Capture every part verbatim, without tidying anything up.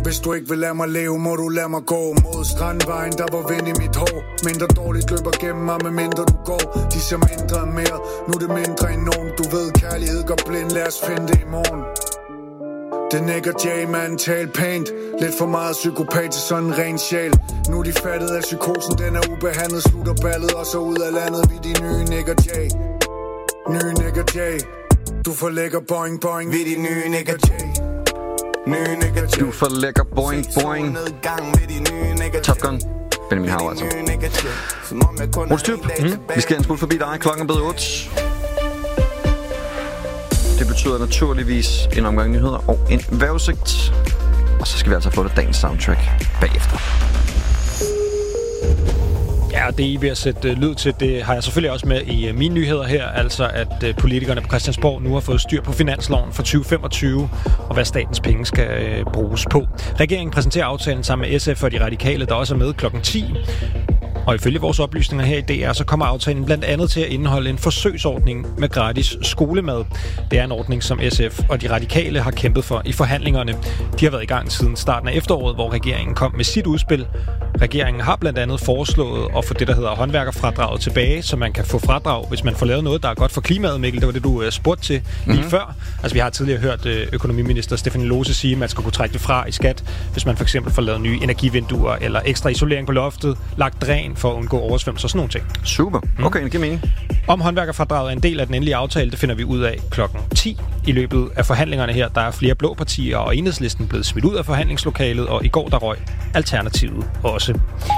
Hvis du ikke vil lade mig leve, må du lade mig gå mod strandvejen, der var vind i mit hår. Mindre dårligt løber gennem mig, med mindre du går. De ser mindre end mere, nu er det mindre end nogen. Du ved, kærlighed går blind, lad os finde det i morgen. Det nikker J, man, tal pænt. Lidt for meget psykopat til sådan en ren sjæl. Nu er de fattet af psykosen, den er ubehandlet. Slutter ballet og så ud af landet. Vi de nye nikker J. Nye nikker J. Du får lækker boing boing. Vi de nye nikker J. Nye nikker J. Du får lækker boing boing. Top Gun. Benjamin Hav, altså. Rostyp, mm. vi skal en smule forbi dig. Klokken er blevet otte. Det betyder naturligvis en omgang nyheder og en vejrudsigt. Og så skal vi altså få det dagens soundtrack bagefter. Ja, det I ved at sætte lyd til, det har jeg selvfølgelig også med i mine nyheder her. Altså at politikerne på Christiansborg nu har fået styr på finansloven for tyve femogtyve, og hvad statens penge skal bruges på. Regeringen præsenterer aftalen sammen med S F og de radikale, der også er med klokken ti. Og ifølge vores oplysninger her i D R, så kommer aftalen blandt andet til at indeholde en forsøgsordning med gratis skolemad. Det er en ordning, som S F og de radikale har kæmpet for i forhandlingerne. De har været i gang siden starten af efteråret, hvor regeringen kom med sit udspil. Regeringen har blandt andet foreslået at få det, der hedder håndværkerfradraget tilbage, så man kan få fradrag, hvis man får lavet noget, der er godt for klimaet, Mikkel. Det var det, du uh, spurgte til lige mm-hmm. før. Altså, vi har tidligere hørt uh, økonomiminister Stephanie Lose sige, at man skal kunne trække det fra i skat, hvis man for eksempel får lavet nye energivinduer eller ekstra isolering på loftet, lagt dræn for at undgå oversvømmelse og sådan nogle ting. Super. Okay, det giver mening. Om håndværkerfradraget er en del af den endelige aftale, det finder vi ud af klokken ti. I løbet af forhandlingerne her, der er flere blå partier og Enhedslisten blevet smidt ud af forhandlingslokalet, og i går der røg Alternativet også.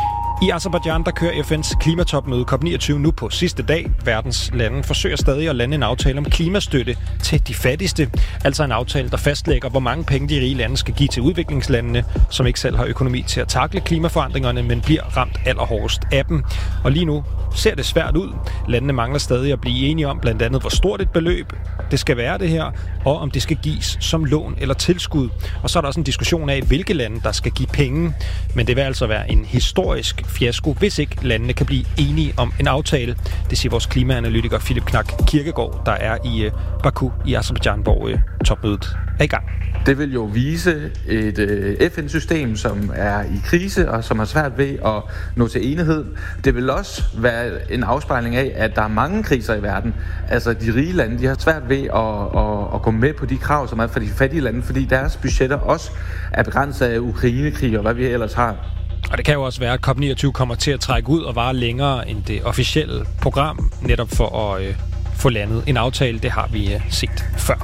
I Aserbajdsjan, der kører F N's klimatopmøde COP niogtyve nu på sidste dag. Verdens lande forsøger stadig at lande en aftale om klimastøtte til de fattigste. Altså en aftale, der fastlægger, hvor mange penge de rige lande skal give til udviklingslandene, som ikke selv har økonomi til at takle klimaforandringerne, men bliver ramt allerhårdest af dem. Og lige nu ser det svært ud. Landene mangler stadig at blive enige om blandt andet, hvor stort et beløb det skal være det her, og om det skal gives som lån eller tilskud. Og så er der også en diskussion af, hvilke lande, der skal give penge. Men det vil altså være en historisk fiasko, hvis ikke landene kan blive enige om en aftale. Det siger vores klimaanalytiker Philip Knak Kirkegaard, der er i uh, Baku i Aserbajdsjan, hvor uh, topmødet er i gang. Det vil jo vise et øh, F N-system, som er i krise og som har svært ved at nå til enighed. Det vil også være en afspejling af, at der er mange kriser i verden. Altså de rige lande, de har svært ved at, at, at gå med på de krav, som er for de fattige lande, fordi deres budgetter også er begrænset af Ukrainekrig og hvad vi ellers har. Og det kan jo også være, at COP niogtyve kommer til at trække ud og vare længere end det officielle program, netop for at øh, få landet en aftale. Det har vi øh, set før.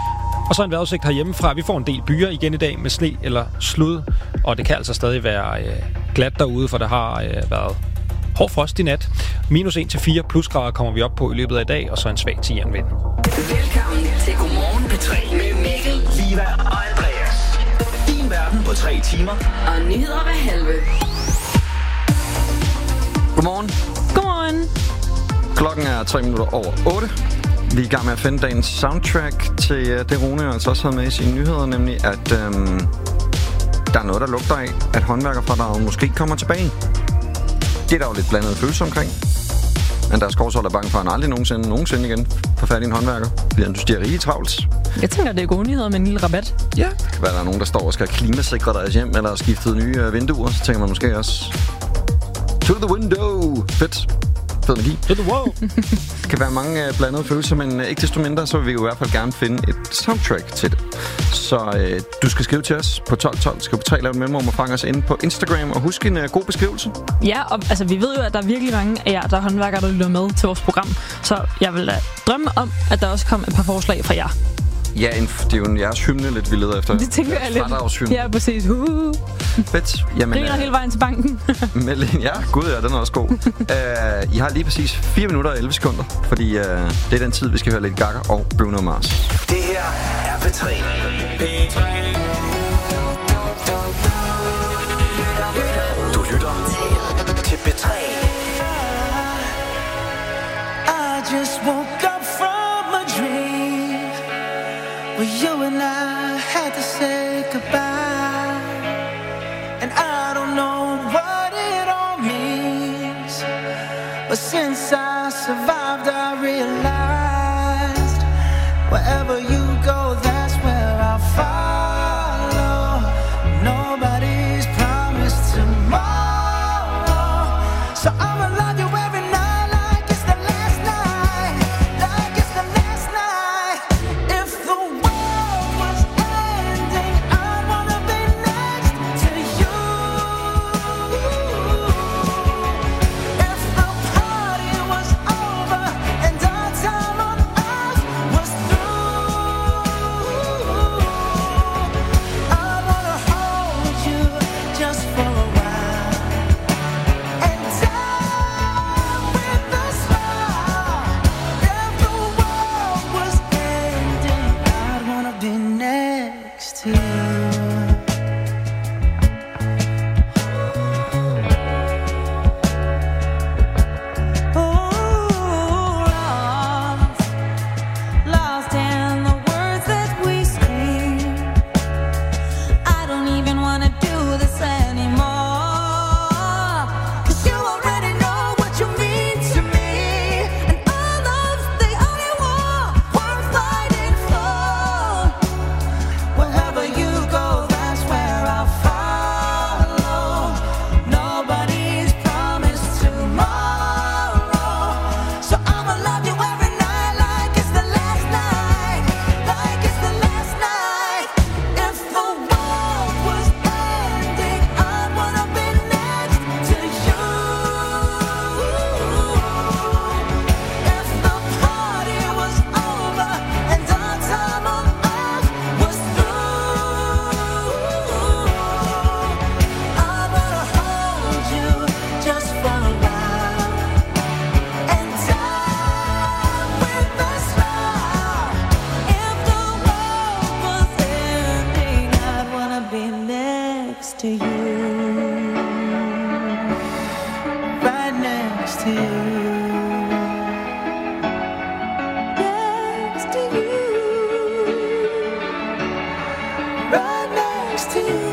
Og så en vejrudsigt herhjemmefra. Vi får en del byer igen i dag med sne eller slud, og det kan altså stadig være øh, glat derude, for der har øh, været hård frost i nat. Minus en til fire plusgrader kommer vi op på i løbet af i dag, og så en svag til jernvind. Velkommen til Godmorgen P tre med Mikkel, Liva og Andreas. Din verden på tre timer. Og nyheder hver halve. Godmorgen. Godmorgen. Klokken er tre minutter over otte. Vi er i gang med at finde dagens soundtrack til det, Rune altså også havde med i sine nyheder, nemlig at øhm, der er noget, der lugter af, at håndværkerfradraget måske kommer tilbage. Det er der jo lidt blandet følelse omkring. Men der er skovshold, der er bange for, at han aldrig nogensinde, nogensinde igen får fat i en håndværker. Fordi han synes, de er rige travlt. Jeg tænker, det er gode nyheder med en lille rabat. Ja. Det kan være, der er nogen, der står og skal klimasikre deres hjem, eller skiftet nye øh, vinduer. Så tænker man måske også, to the window. Fedt. Fed energi. To the wow. Det kan være mange øh, blandede følelser, men øh, ikke desto mindre, så vil vi jo i hvert fald gerne finde et soundtrack til det. Så øh, du skal skrive til os på tolv tolv. Skriv på tre, lav en mellemrum og fange os inde på Instagram. Og husk en øh, god beskrivelse. Ja, og altså, vi ved jo, at der er virkelig mange af jer, der er håndværkere, der lytter med til vores program. Så jeg vil da drømme om, at der også kom et par forslag fra jer. Ja, en, det er jo en jeres hymne lidt, vi leder efter. Det tænker jeg lidt. Ja, præcis. Uh. Fedt. Jamen, griner uh, hele vejen til banken. ja, gud ja, den er også god. uh, I har lige præcis fire minutter og elleve sekunder, fordi uh, det er den tid, vi skal høre Lady Gaga og Bruno Mars. Det her er P tre. P tre. Du lytter til P tre. I just woke up from a dream where you and I had to say goodbye, and I don't know what it all means, but since I survived I realized wherever you go, that's where I'll follow. Nobody next to you. Right next to you. Next to you. Right next to you.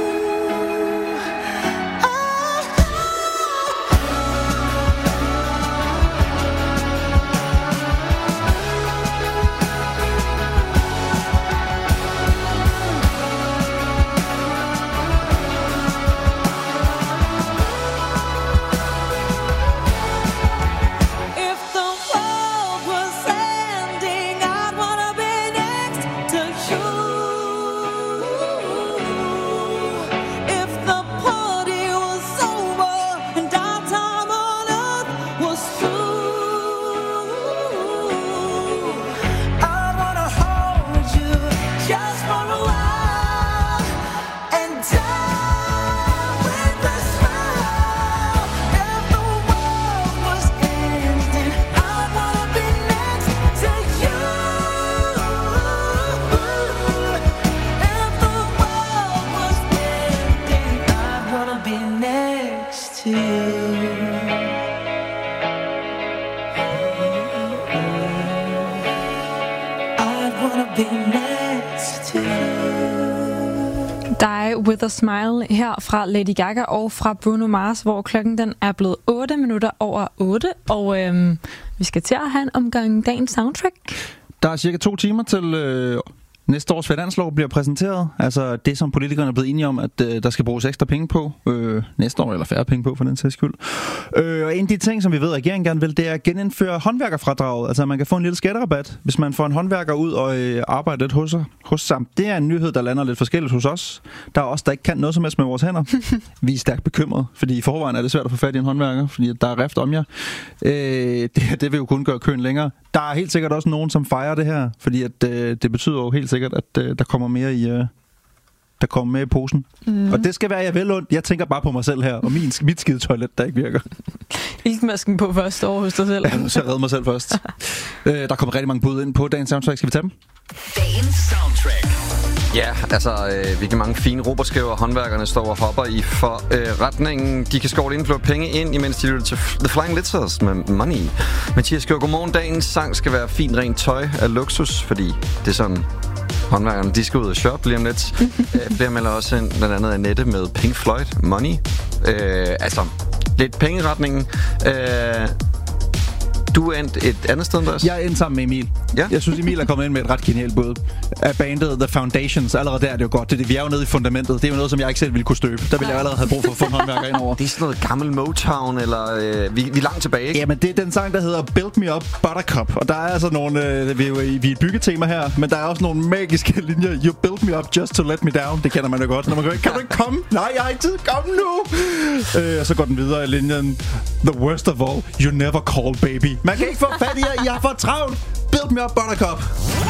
Die With A Smile her fra Lady Gaga og fra Bruno Mars, hvor klokken den er blevet otte minutter over otte, og øhm, vi skal til at have en omgang dagens soundtrack. Der er cirka to timer til øh, næste års finanslov bliver præsenteret. Altså det, som politikerne er blevet enige om, at øh, der skal bruges ekstra penge på øh, næste år, eller færre penge på for den sags skyld. Øh, og en af de ting, som vi ved, at regeringen gerne vil, det er at genindføre håndværkerfradraget. Altså man kan få en lille skatterabat, hvis man får en håndværker ud og øh, arbejder lidt hos, hos sig. Det er en nyhed, der lander lidt forskelligt hos os. Der er os, der ikke kan noget som helst med vores hænder. Vi er stærkt bekymrede, fordi i forvejen er det svært at få fat i en håndværker, fordi der er rift om jer. Øh, det, det vil jo kun gøre køen længere. Der er helt sikkert også nogen, som fejrer det her, fordi at, øh, det betyder jo helt sikkert, at øh, der kommer mere i øh, der kommer mere i posen. Mm. Og det skal være jeg vel ondt. Jeg tænker bare på mig selv her, og min, mit skide toilet, der ikke virker. Iltmasken på først over hos dig selv. Ja, så jeg redder mig selv først. øh, der kommer rigtig mange bud ind på dagens soundtrack. Skal vi tage dem? Dagens soundtrack. Ja, altså, øh, hvilke mange fine robotskriver håndværkerne står og hopper i for øh, retningen. De kan skovle indflå penge ind, imens de lytter til The Flying Litters med Money. Mathias skriver, godmorgen, dagens sang skal være fint rent tøj af luksus, fordi det er sådan, håndværkerne, de skal ud og shoppe lige om lidt. øh, Flere melder også ind, blandt andet Annette med Pink Floyd, Money. Øh, altså, lidt pengeretningen. Øh, Du er endt et andet sted, Andreas? Jeg er endt sammen med Emil. Ja? Jeg synes, Emil er kommet ind med et ret genialt bud. Af bandet The Foundations. Allerede der er det jo godt. Det er det, vi er jo nede i fundamentet. Det er jo noget, som jeg ikke selv ville kunne støbe. Der ville jeg allerede have brug for at få en håndværker ind over. Det er sådan noget gammel Motown, eller øh, vi, vi er langt tilbage, ikke? Jamen, det er den sang, der hedder Build Me Up Buttercup. Og der er altså nogle... Øh, vi er jo i, vi er et byggetema her, men der er også nogle magiske linjer. You build me up just to let me down. Det kender man jo godt. Når man går, kan du ikke komme? Nej, jeg har ikke tid. Kom nu! Øh, og så går den videre i linjen. The worst of all, you never call baby. Man kan ikke få fat i jer. I har for travlt. Build me up Buttercup.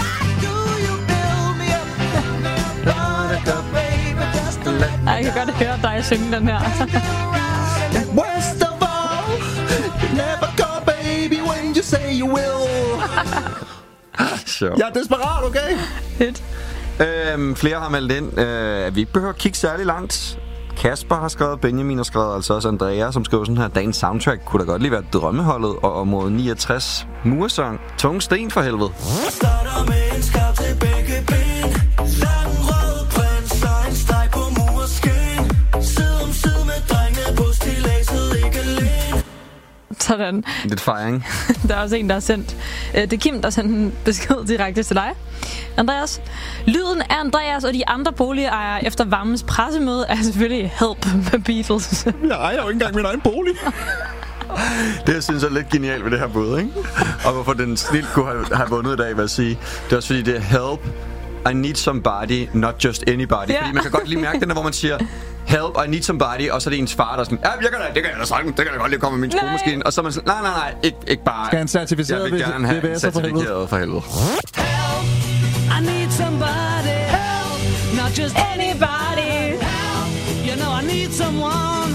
Jeg kan godt høre dig synge den her. Worst of all, you never call baby when you say you will. Sure. Jeg er desperat, okay? Fedt. Øhm, flere har meldt ind, øh, at vi ikke behøver at kigge særlig langt. Kasper har skrevet, Benjamin har skrevet, altså også Andrea, som skriver sådan her, dagens soundtrack kunne da godt lige være drømmeholdet og område niogtres mursang. Tunge sten for helvede. Starter med en skarp til begge ben. Lang rød prins og en streg på mursten. Side om side med drengene på stiladset, ikke alene. Sådan. Lidt fejring. Der er også en, der har sendt... Øh, det er Kim, der har sendt en besked direkte til dig. Andreas, lyden af Andreas og de andre boligejere efter Vammes pressemøde er selvfølgelig Help med Beatles. Jeg ejer jo ikke engang min egen bolig. Det, jeg synes er lidt genialt ved det her bud, ikke? Og hvorfor den snilt kunne have, have vundet i dag, vil jeg sige. Det er også fordi, det er Help, I need somebody, not just anybody. Yeah. Fordi man kan godt lige mærke den der, hvor man siger Help, I need somebody, og så er det ens far, der er sådan, ja, jeg kan da, det kan jeg da sagtens, det kan da godt lige komme med min skruemaskine. Og så er man sådan, nej, nej, nej, ikke, ikke bare. Skal han certificeret jeg vil gerne have en certificeret for helvede. Help, I need somebody. Help, not just anybody. Help, you know I need someone.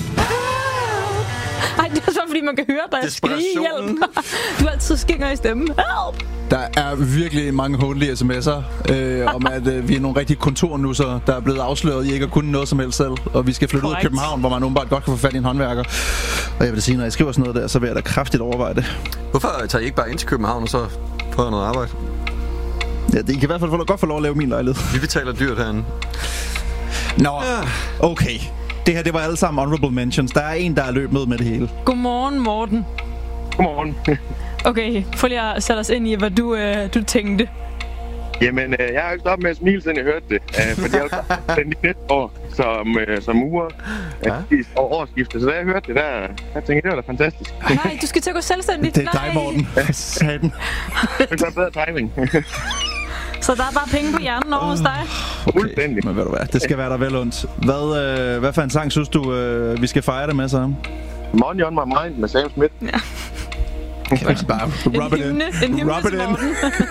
Ej, det er så fordi man kan høre dig skrige hjælp. Du altid skinger i stemmen. Help! Der er virkelig mange håndlige sms'er øh, om, at øh, vi er nogle rigtige kontornusser, der er blevet afsløret, I ikke har kunnet noget som helst selv. Og vi skal flytte Correct. ud af København, hvor man åbenbart godt kan få fat i en håndværker. Og jeg vil sige, når jeg skriver sådan noget der, så vil jeg da kraftigt overveje det. Hvorfor tager I ikke bare ind til København, og så prøver noget arbejde? Ja, det I kan i hvert fald få, godt få lov at lave min lejlighed. Vi betaler dyrt herinde. Nå, okay. Det her, det var alle sammen honorable mentions. Der er en, der er løbet med det hele. Godmorgen, Morten. Godmorgen. Okay, prøv lige at sætte os ind i, hvad du, øh, du tænkte. Jamen, øh, jeg har ikke stoppet med at smile, siden jeg hørte det. Øh, fordi jeg har jo den næste år som, øh, som uger ja. øh, og årsskiftet. Så da jeg hørte det der, jeg tænkte, det var da fantastisk. Nej, du skal til at gå selvstændigt. Det er dig, Morten. Satan. Det er bedre timing. Så der er bare penge på hjernen over hos dig? Okay, men ved du hvad, det skal være der vel ondt. Hvad, øh, hvad for en sang synes du, øh, vi skal fejre det med så? Money on my mind med Sam Smith. Ja. Kan du ikke bare rub it in? En hymne til Morten.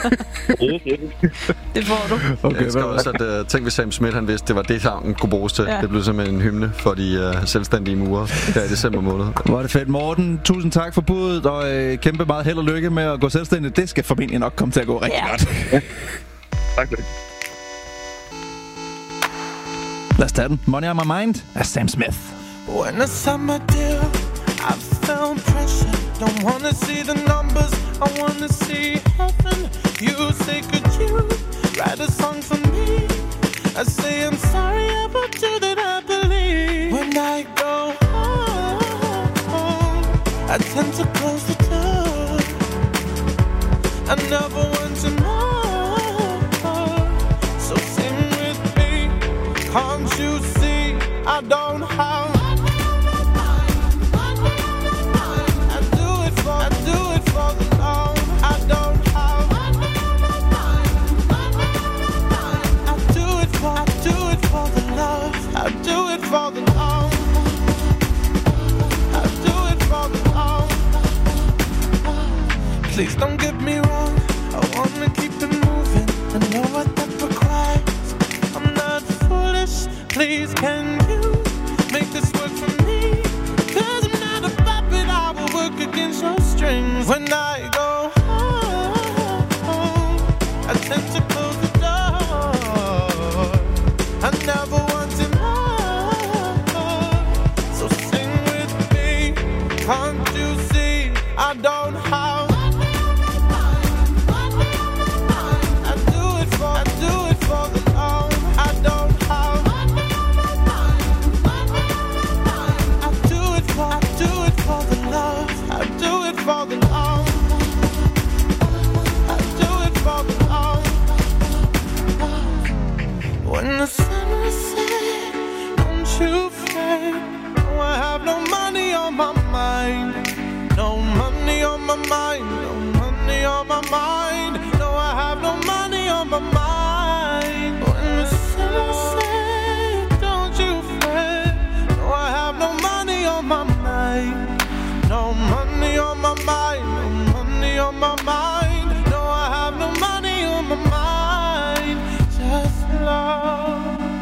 Det får du. Okay, jeg skal også, at uh, tænk, hvis Sam Smith han vidste, det var det sangen kunne bruges til. Ja. Det blev simpelthen en hymne for de uh, selvstændige murer her i december måned. Hvor er det fedt. Morten, tusind tak for budet, og øh, kæmpe meget held og lykke med at gå selvstændigt. Det skal formentlig nok komme til at gå rigtig ja. godt. Tak for det. Lad os tage den. Money on my mind af Sam Smith. When the summer deal, I felt pressure. Don't wanna see the numbers, I wanna see heaven. You say, could you write a song for me? I say, I'm sorry about you that I believe. When I go home, I tend to close the door. I never want to know. So sing with me, can't you see I don't have. I do it for the love I don't have. I do it for, I do it for the love. I do it for the love. I do it for the love. Please don't get me wrong. I wanna keep it moving. I know what that requires. I'm not foolish. Please can you make this work for me? 'Cause I'm not a puppet. I will work against your strings. When I go home, I tend to close the door. I never want to know. So sing with me. Can't you see I don't have. I do it for, I do it for the love I don't have. I do it for, I do it for the love. I do it for the love. I do it for the love. When the sun is set, don't you fret. No, I have no money on my mind. No money on my mind. No money on my mind. No, I have no money on my mind. When the sun is set, don't you fret. No, I have no money on my mind. No money on my mind, no money on my mind. No, I have no money on my mind. Just love.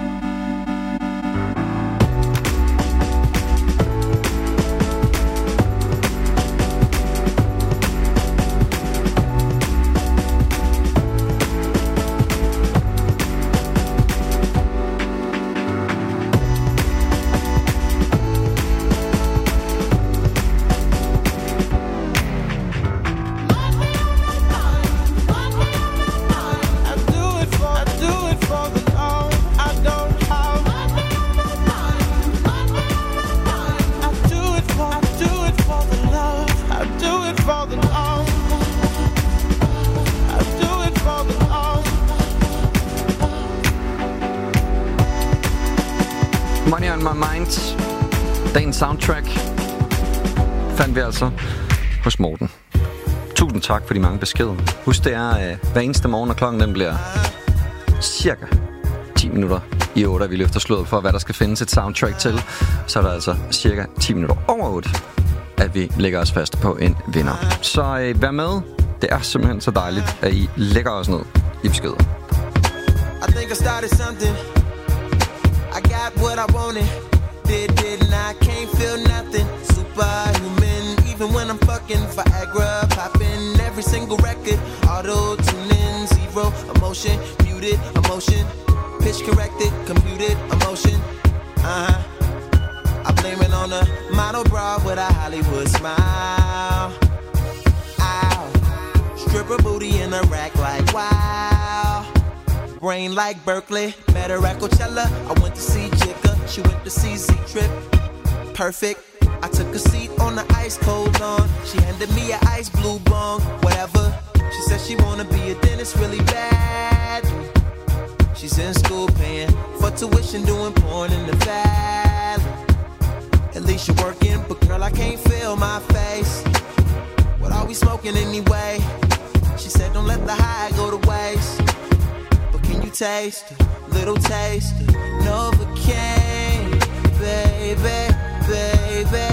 Money on my mind. Dagens soundtrack fandt vi altså hos Morten. Tusind tak for de mange beskeder. Husk, det er øh, hver eneste morgen, når klokken den bliver cirka ti minutter i otte, vi løfter slået for, hvad der skal findes et soundtrack til. Så er der altså cirka ti minutter over otte, at vi lægger os fast på en vinder. Så øh, vær med. Det er simpelthen så dejligt, at I lægger os ned i beskeder. I think I started something. I got what I wanted. Did, did, and I can't feel nothing. Superhuman, even when I'm fucking Viagra, popping every single record. Auto motion, muted emotion, pitch corrected, computed emotion. Uh-huh. I blame it on a model bra with a Hollywood smile. Ow. Stripper booty in a rack like wow. Brain like Berkeley, met her at Coachella. I went to see Jigga, she went to see Z-Trip. Perfect. I took a seat on the ice cold lawn. She handed me an ice blue bong, whatever. She said she wanna be a dentist really bad. She's in school paying for tuition, doing porn in the valley. At least you're working, but girl, I can't feel my face. What are we smoking anyway? She said don't let the high go to waste. But can you taste a little taste of Novocaine, baby? Baby,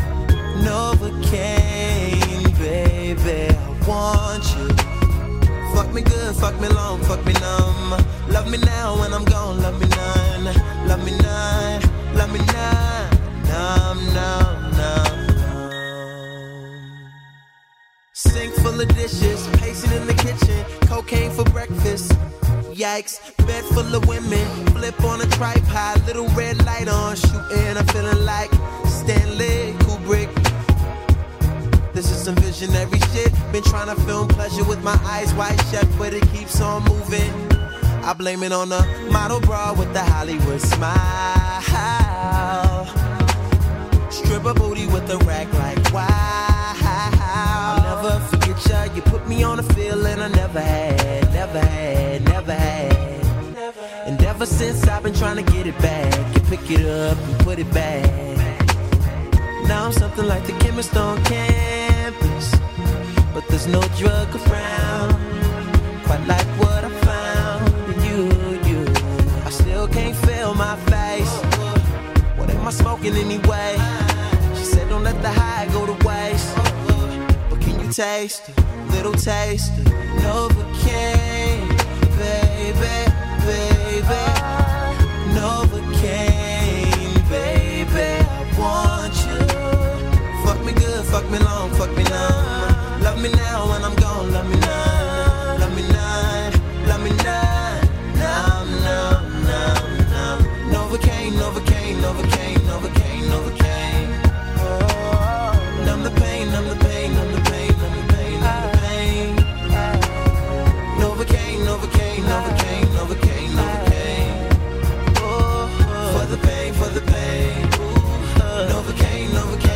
Novocaine, baby, I want you. Fuck me good, fuck me long, fuck me numb. Love me now when I'm gone, love me none. Love me none, love me none. Numb, numb, numb, numb. Sink full of dishes, pacing in the kitchen. Cocaine for breakfast. Yikes, bed full of women, flip on a tripod, little red light on, shooting, I'm feeling like Stanley Kubrick. This is some visionary shit, been trying to film pleasure with my eyes wide shut, but it keeps on moving. I blame it on a model bra with the Hollywood smile. Stripper booty with a rack like wow. I'll never forget ya, you put me on a feeling I never had, never had, never had. And ever since I've been trying to get it back, you pick it up and put it back. Now I'm something like the chemist on campus, but there's no drug around, quite like what I found in you, you. I still can't feel my face. What am I smoking anyway? She said don't let the high go to waste. But can you taste a little taste of Novocaine, baby, baby, Novocaine, baby, I want you. Fuck me good, fuck me long, fuck me numb. Love me now when I'm gone, love me none. Love me none, love me none. Numb, numb, numb, numb. Novocaine, Novocaine, Novocaine, Novocaine, Novocaine. Oh, numb the pain, numb the pain, numb the pain, numb the pain, numb the pain. Novocaine, Novocaine, Novocaine, Novocaine, Novocaine. Oh, for the pain, for the pain. Novocaine, Novocaine.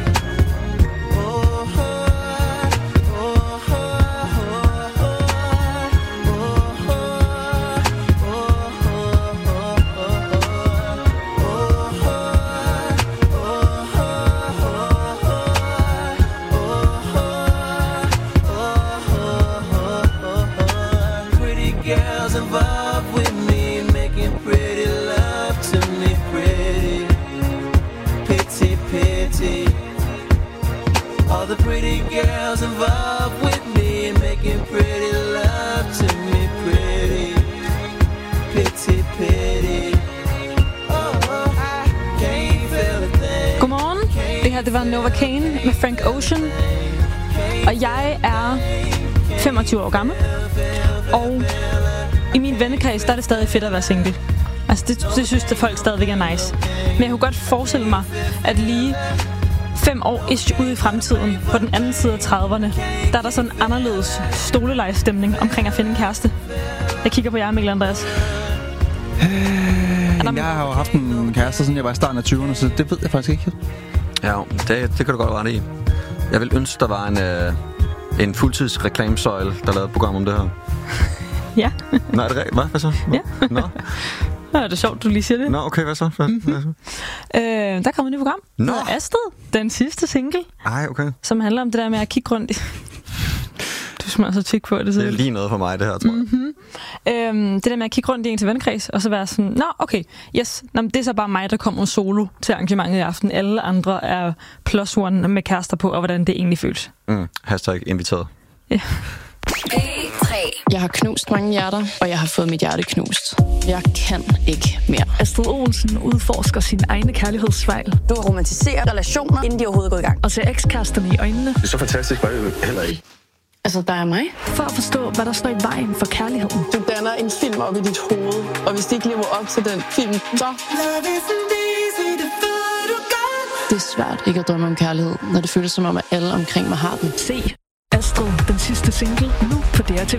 Involved with me, making pretty love to me, pretty, pity, pity. All the pretty girls involved with me, making pretty love to me, pretty, pity, pity. Oh, I can't feel a thing. Godmorgen. Det her, det var Novocaine med Frank Ocean. Og jeg er femogtyve år gammel. Og i min vennekreds, der er det stadig fedt at være single. Altså, det, det synes det folk stadigvæk er nice. Men jeg kunne godt forestille mig, at lige fem år ish ude i fremtiden, på den anden side af trediverne, der er der sådan en anderledes stolelejstemning omkring at finde en kæreste. Jeg kigger på jer, Mikkel Andreas. Øh, jeg har jo haft en kæreste, siden jeg var i starten af tyverne, så det ved jeg faktisk ikke. Ja, det, det kan du godt rette i. Jeg vil ønske, der var en, øh, en fuldtids reklamesøjle, der lavede et program om det her. Ja. Nå, er det rigtigt? Hvad? Hvad så? Ja. Nå. Nå, er det sjovt, du lige siger det. Nå, okay, hvad så? Hvad, mm-hmm. hvad så? Øh, der kommer et nyt program. Nå. Astrid, den sidste single. Ej, okay. Som handler om det der med at kigge rundt i... Du smager så tyk på det. Så det er lige noget for mig, det her, tror jeg. Mm-hmm. Øhm, det der med at kigge rundt i en til vennekreds, og så være sådan, nå, okay, yes, nå, det er så bare mig, der kommer solo til arrangementet i aften. Alle andre er plus one med kærester på, og hvordan det egentlig føles. Mm. Hashtag inviteret. Ja. Jeg har knust mange hjerter, og jeg har fået mit hjerte knust. Jeg kan ikke mere. Astrid Olsen udforsker sine egne kærlighedsfejl. Du romantiserer relationer, inden de overhovedet går i gang. Og ser ekskæresterne i øjnene. Det er så fantastisk, var det jo heller ikke. Altså, der er mig. For at forstå, hvad der står i vejen for kærligheden. Du danner en film op i dit hoved, og hvis det ikke lever op til den film, så... Det er svært ikke at drømme om kærlighed, når det føles som om, at alle omkring mig har den. Se Astrid, den sidste single, nu på D R T V. Du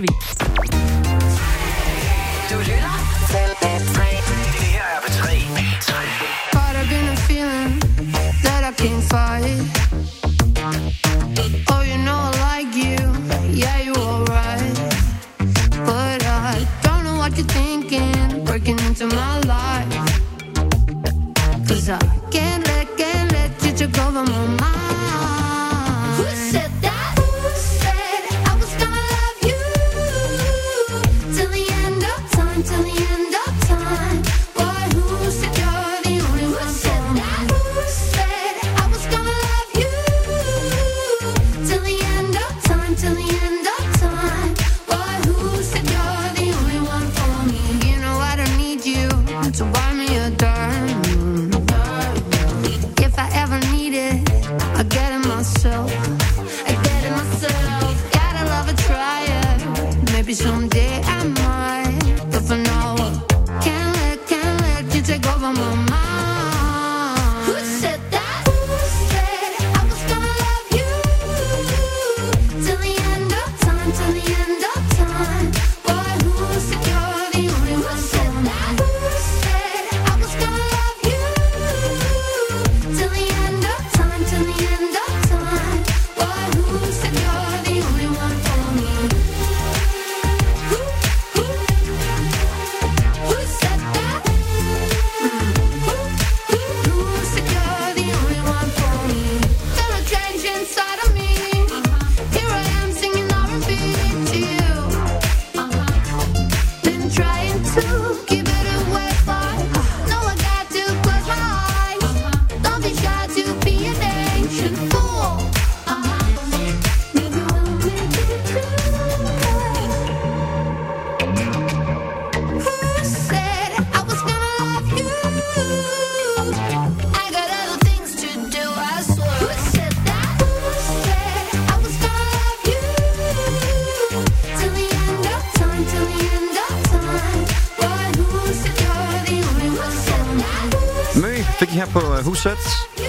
lytter til B tre. Det her er B tre. Caught up in a feeling that I can't fight. Oh, you know I like you, yeah, you alright. But I don't know what you're thinking, breaking into my life. Cause I can't let, can't let you take over my mind. Who said that? Who said I was gonna love you till the end of time, till the end of time? Boy, who said you're the only one? Who said that? Who said I was gonna love you till the end of time, till the end of time? Boy, who said you're the only one for me? You know I don't need you to buy me a dime. If I ever need it, I get it myself. I get it myself. Gotta love a trier. Maybe someday I might, but for now, can't let, can't let you take over my mind. Who said that? Who said I was gonna love you till the end of time, till the end of time? Boy, who said you're the only one? Who said that? Who said I was gonna love you till the end of time, till the end of time? Boy, who said you're the only one for me? Who, who, who said that? Mm. Who, who, who said you're the only one for me? Feel a change inside of me. Here I am singing R and B to you. Been trying to keep it away, but no, I got to close my eyes. Don't be shy to be an ancient fool. Maybe we'll make it through. Who said I was gonna love you? I got other things to do, I swear. Who said that? Who said I was gonna love you till the end of time, till the end of time? Boy, who said you're the only one? Who said that? Mø fik I her på uh, Huset.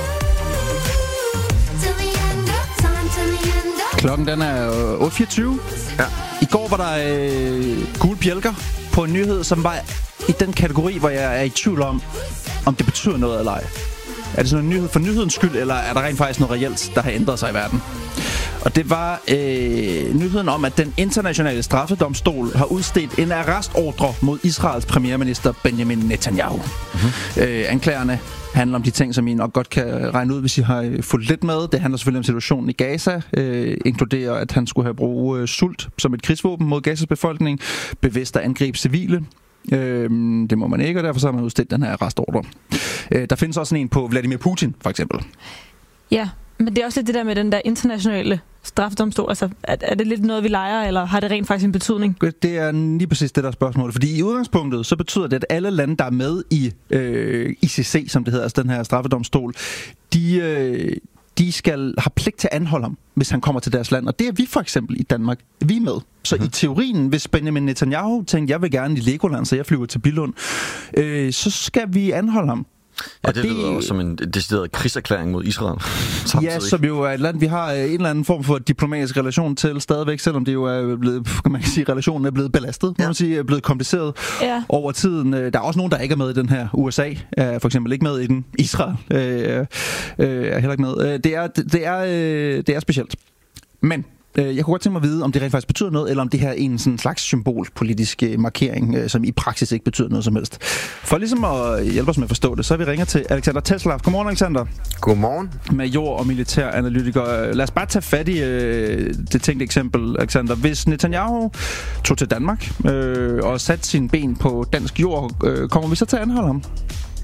Till the end of time, till the end of Klokken den er øh, otte fireogtyve. Ja. I går var der øh, gule bjælker på en nyhed, som var i den kategori, hvor jeg er i tvivl om, om det betyder noget eller ej. Er det sådan en nyhed for nyhedens skyld, eller er der rent faktisk noget reelt, der har ændret sig i verden? Og det var øh, nyheden om, at den internationale straffedomstol har udstedt en arrestordre mod Israels premierminister Benjamin Netanyahu. Mm-hmm. Øh, anklagerne handler om de ting, som I nok godt kan regne ud, hvis I har fulgt lidt med. Det handler selvfølgelig om situationen i Gaza, øh, inkluderer, at han skulle have brugt øh, sult som et krigsvåben mod Gazas befolkning, bevidst at angribe civile. Øh, det må man ikke, og derfor så har man udstedt den her arrestordre. Øh, der findes også en på Vladimir Putin, for eksempel. Ja, men det er også lidt det der med den der internationale straffedomstol. Altså, er, er det lidt noget, vi leger, eller har det rent faktisk en betydning? Det er lige præcis det der spørgsmål. Fordi i udgangspunktet, så betyder det, at alle lande, der er med i øh, I C C, som det hedder, altså den her straffedomstol, de, øh, de skal have pligt til at anholde ham, hvis han kommer til deres land. Og det er vi for eksempel i Danmark. Vi er med. Så mm-hmm. i teorien, hvis Benjamin Netanyahu tænker, jeg vil gerne i Legoland, så jeg flyver til Billund, øh, så skal vi anholde ham. Ja, det, det lyder også som en decideret krigserklæring mod Israel. Ja, som jo er et land, vi har en eller anden form for diplomatisk relation til stadigvæk, selvom det jo er blevet, kan man sige, relationen er blevet belastet, ja. må man sige, er blevet kompliceret ja. over tiden. Der er også nogen, der ikke er med i den her. U S A er for eksempel ikke med i den. Israel øh, øh, er heller ikke med. Det er, det er, det er specielt. Men jeg kunne godt tænke mig at vide, om det rent faktisk betyder noget, eller om det her er en sådan slags symbolpolitisk markering, som i praksis ikke betyder noget som helst. For ligesom at hjælpe os med at forstå det, så vi ringer til Alexander Tetzlaff. Godmorgen, Alexander. Godmorgen. Major og militæranalytiker. Lad os bare tage fat i øh, det tænkte eksempel, Alexander. Hvis Netanyahu tog til Danmark øh, og satte sine ben på dansk jord, øh, kommer vi så til at anholde ham?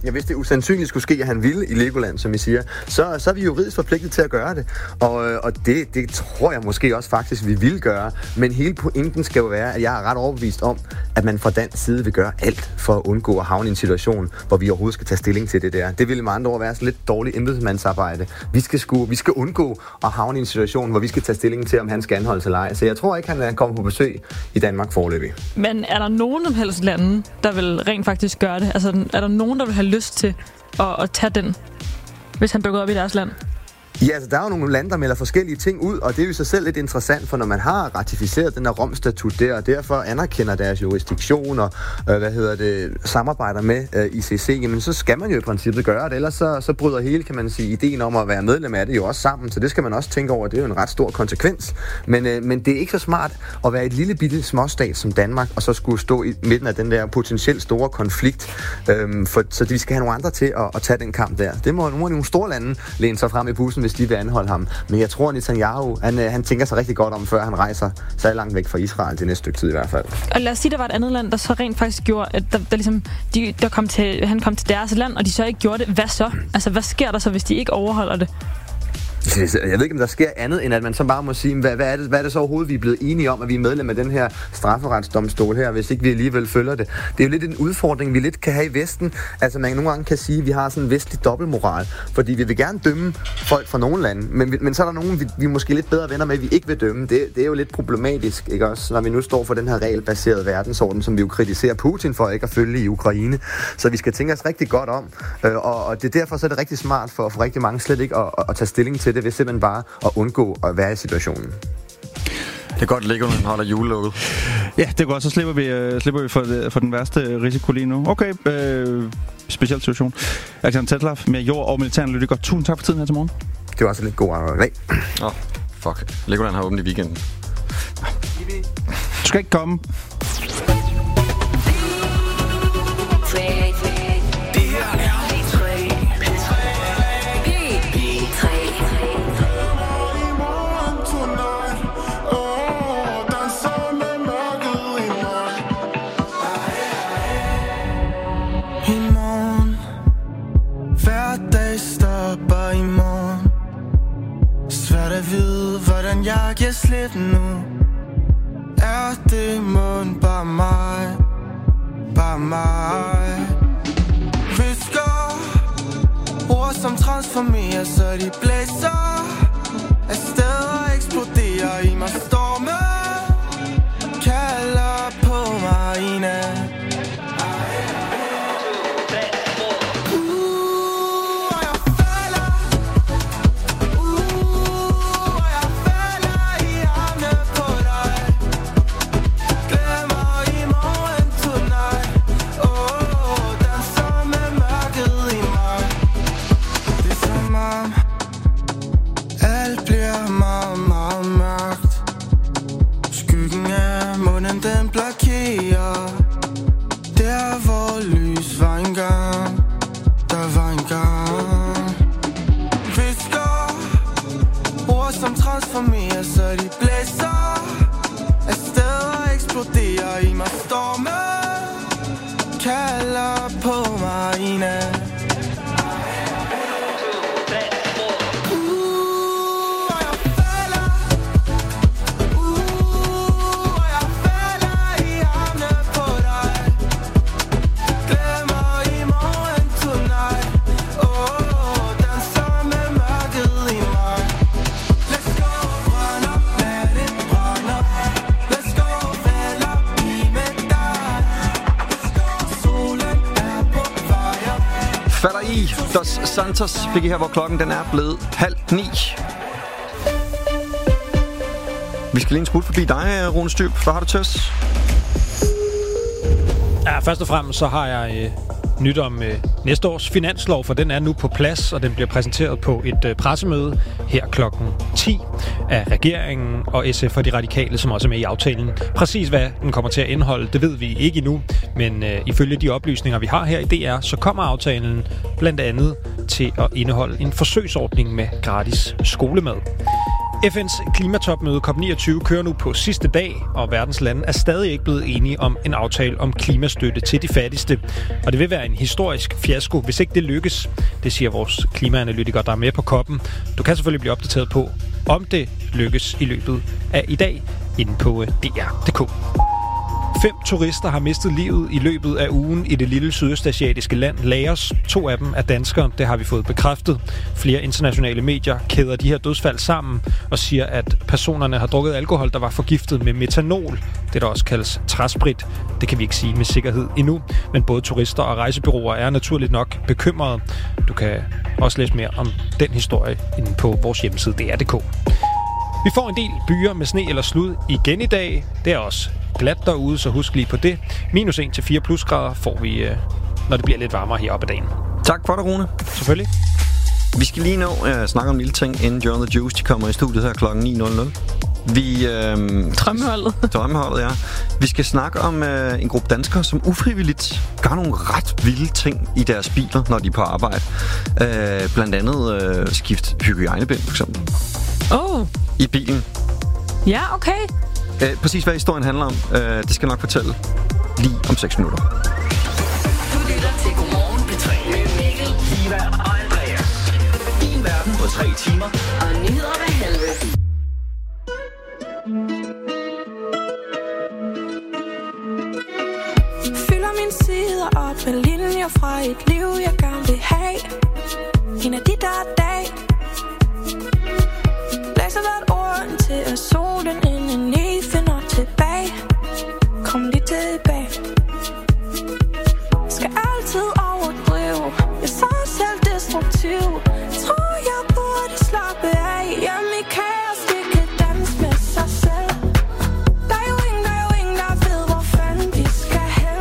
ja, hvis det usandsynligt skulle ske, at han ville i Legoland, som I siger, så, så er vi juridisk forpligtet til at gøre det. Og, og det, det tror jeg måske også faktisk, vi vil gøre. Men hele pointen skal jo være, at jeg er ret overbevist om, at man fra dansk side vil gøre alt for at undgå at havne i en situation, hvor vi overhovedet skal tage stilling til det der. Det ville med andre ord være sådan lidt dårligt embedsmandsarbejde. Vi skal, sku, vi skal undgå at havne i en situation, hvor vi skal tage stilling til, om han skal anholdes eller ej. Så jeg tror ikke, han kommer på besøg i Danmark foreløbig. Men er der nogen som helst lande, der vil rent faktisk gøre det? Altså, er der nogen, der vil have lyst til at, at tage den, hvis han dukker op i deres land? Ja, altså der er jo nogle lande, der melder forskellige ting ud, og det er jo i sig selv lidt interessant, for når man har ratificeret den her Rom-statut der, og derfor anerkender deres jurisdiktion og øh, hvad hedder det, samarbejder med øh, I C C, jamen så skal man jo i princippet gøre det, ellers så, så bryder hele, kan man sige, ideen om at være medlem af det jo også sammen, så det skal man også tænke over, det er jo en ret stor konsekvens. Men, øh, men det er ikke så smart at være et lille bitte småstat som Danmark, og så skulle stå i midten af den der potentielt store konflikt, øh, for, så vi skal have nogle andre til at, at tage den kamp der. Det må nogle af nogle store lande læne sig frem i bussen, hvis de vil anholde ham. Men jeg tror, Netanyahu, han, han tænker sig rigtig godt om, før han rejser så langt væk fra Israel det næste stykke tid i hvert fald. Og lad os sige, der var et andet land, der så rent faktisk gjorde, at der, der ligesom, de, der kom til, han kom til deres land, og de så ikke gjorde det. Hvad så? Altså, hvad sker der så, hvis de ikke overholder det? Jeg ved ikke, om der sker andet, end at man så bare må sige, hvad, hvad, er det, hvad er det så overhovedet, vi er blevet enige om, at vi er medlem af den her strafferetsdomstol her, hvis ikke vi alligevel følger det. Det er jo lidt en udfordring, vi lidt kan have i Vesten. Altså, man nogle gange kan sige, at vi har sådan en vestlig dobbeltmoral, fordi vi vil gerne dømme folk fra nogle lande, men, men så er der nogen, vi, vi er måske lidt bedre venner med, at vi ikke vil dømme. Det, det er jo lidt problematisk, ikke også, når vi nu står for den her regelbaserede verdensorden, som vi jo kritiserer Putin for ikke at følge i Ukraine. Så vi skal tænke os rigtig godt om, og, og det er derfor så er det rigtig smart for, for rigtig mange slet ikke at, at, at tage stilling til det, ved simpelthen bare at undgå at være i situationen. Det er godt, Legoland holder julelukket. Ja, det er godt. Så slipper vi, øh, slipper vi for, det, for den værste risiko lige nu. Okay, øh, speciel situation. Alexander Tetzlaff med jord- og militæranalytiker. Tusind tak for tiden her til morgen. Det var også lidt god arbejde. Åh, oh, fuck. Legoland har åbent i weekenden. Du skal ikke komme. Jeg kan slip nu. Er det mund bare mig? Bare mig. Visker ord som transformerer, så de blæser afsted og eksploderer i mig. Storme kalder på mig i nat. Transformerer, så de blæser afsted og eksploderer i mig. Storme kalder på mig i nat. Dos Santos fik I her, hvor klokken den er blevet halv ni. Vi skal lige en smut forbi dig, Rune Styb. Hvad har du til os? Ja, først og fremmest så har jeg øh, nyt om øh, næste års finanslov, for den er nu på plads, og den bliver præsenteret på et øh, pressemøde her klokken ti af regeringen og S F og de radikale, som også er med i aftalen. Præcis hvad den kommer til at indeholde, det ved vi ikke endnu, men øh, ifølge de oplysninger, vi har her i D R, så kommer aftalen blandt andet til at indeholde en forsøgsordning med gratis skolemad. F N's klimatopmøde COP niogtyve kører nu på sidste dag, og verdens lande er stadig ikke blevet enige om en aftale om klimastøtte til de fattigste. Og det vil være en historisk fiasko, hvis ikke det lykkes. Det siger vores klimaanalytikere, der er med på COP'en. Du kan selvfølgelig blive opdateret på, om det lykkes i løbet af i dag, inde på D R punktum d k. Fem turister har mistet livet i løbet af ugen i det lille sydøstasiatiske land Laos. To af dem er danskere, det har vi fået bekræftet. Flere internationale medier kæder de her dødsfald sammen og siger, at personerne har drukket alkohol, der var forgiftet med metanol. Det der også kaldes træsprit. Det kan vi ikke sige med sikkerhed endnu, men både turister og rejsebureauer er naturligt nok bekymrede. Du kan også læse mere om den historie inde på vores hjemmeside D R punktum d k. Vi får en del byer med sne eller slud igen i dag. Det er også glat derude, så husk lige på det. Minus en til fire plusgrader får vi, når det bliver lidt varmere heroppe af dagen. Tak for det, Rune. Selvfølgelig. Vi skal lige nå at snakke om en lille ting, inden John the Juice de kommer i studiet her klokken ni nul nul. Vi, øh, Drømmeholdet. Drømmeholdet, ja. Vi skal snakke om øh, en gruppe danskere, som ufrivilligt gør nogle ret vilde ting i deres biler, når de er på arbejde. Øh, blandt andet øh, skift hygiejnebind, for eksempel. Oh. I bilen. Ja, okay. Øh, præcis hvad historien handler om, øh, det skal jeg nok fortælle lige om seks minutter. Du lytter til Godmorgen P tre med Mikkel, Liva og Andreas. Din verden på tre timer. Og nyheder hver halve. Fylder mine sider op med linjer fra et liv, jeg gerne vil have. En af de der dage. Læser hvert ord til at solen indeni finder tilbage. Kom lige tilbage. Skal altid overdrive. Jeg så selv destruktiv. Tror jeg burde slappe af. Hjemme i kaos, det kan danse med sig selv. Der er jo ingen, der er jo ingen, der ved, hvor fanden vi skal hen.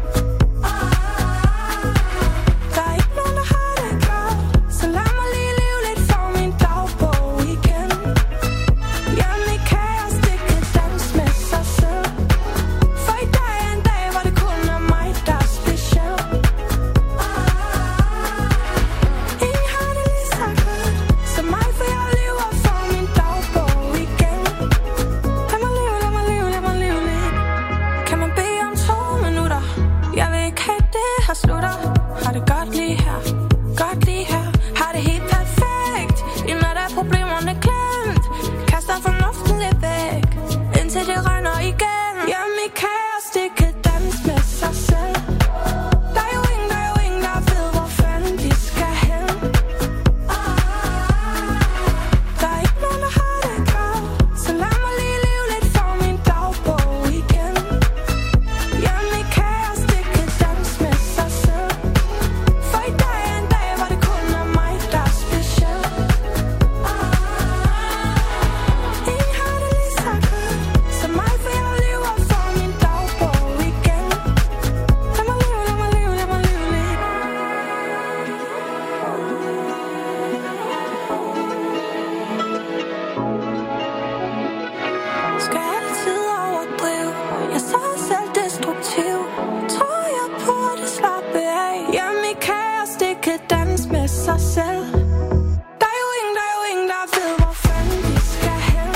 Der er ikke nogen, der har det klart. Så lad mig lige leve lidt for min dagbog igen. Hjemme i kaos, det kan danse med sig selv. For i dag er en dag, hvor det kun er mig, der er speciel. Ingen har det lige så godt som mig, for jeg lever for min dagbog igen. Lad mig leve, lad mig leve, lad mig leve lidt. Kan man bede om to minutter? Jeg vil ikke have det her slutter. Har det godt lige her, godt lige her. Har det helt perfekt, inden der er problemerne glemt. Kaster fornuften lidt væk, indtil det regner igen. Hjemme i kaos, det kan danse med sig selv. Der er jo ingen, der er jo ingen, der ved, hvor fanden vi skal hen. Der er ikke nogen, der har det godt. Så lad mig lige leve lidt for min dagbog igen. Hjemme i kaos, det kan danse med sig selv. For i dag er en dag, hvor det kun er mig, der er speciel. Ingen har det lige så godt som mig, for jeg lever for min dagbog igen. Lad mig leve, lad mig leve, lad mig leve lidt. Skal altid overdrive. Jeg så selv destruktiv. Tror jeg burde slappe af. Hjemme i kaos, det kan danse med sig selv. Der er jo ingen, der er jo ingen, der ved, hvor fanden vi skal hen.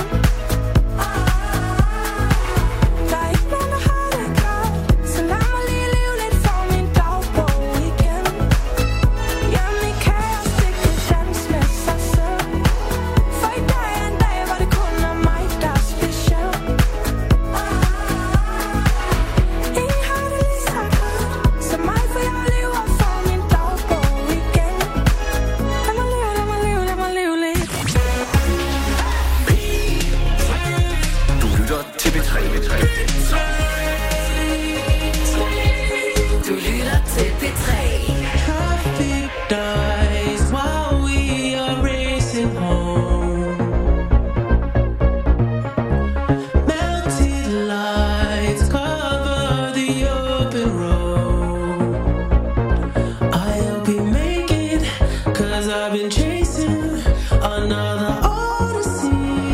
Der er ikke nogen, der har det godt. Så lad mig lige leve lidt for min dagbog igen. Hjemme i kaos, det kan danse med sig selv. For i dag er en dag, hvor det kun er mig, der er speciel. Ingen har det lige så godt som mig, for jeg lever for min dagbog igen. Lad mig leve, lad mig leve, lad mig leve lidt. Du lytter til P tre. Du lytter til P tre. Traffic dies while we are racing home. Melted lights cover the open road. I hope we make it, 'cause I've been chasing another odyssey.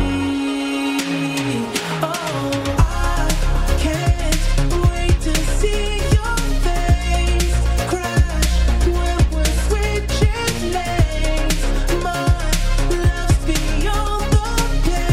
Oh, I can't wait to see your face crash when we're switching lanes. My love's beyond the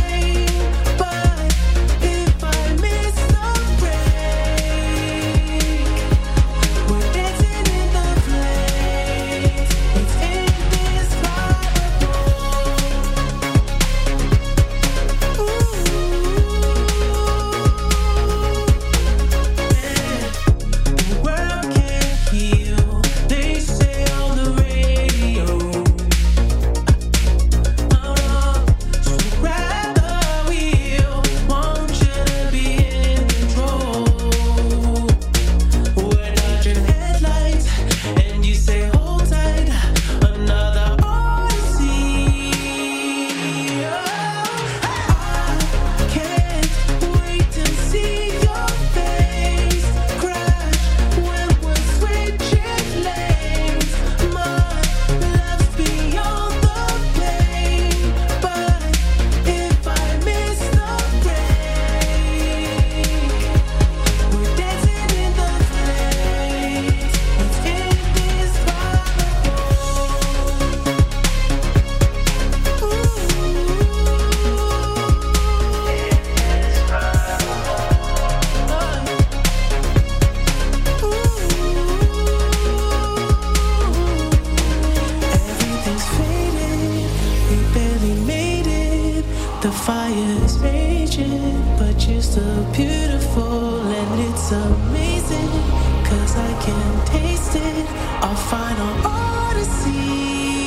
fire's raging, but you're still beautiful, and it's amazing, cause I can taste it, our final odyssey.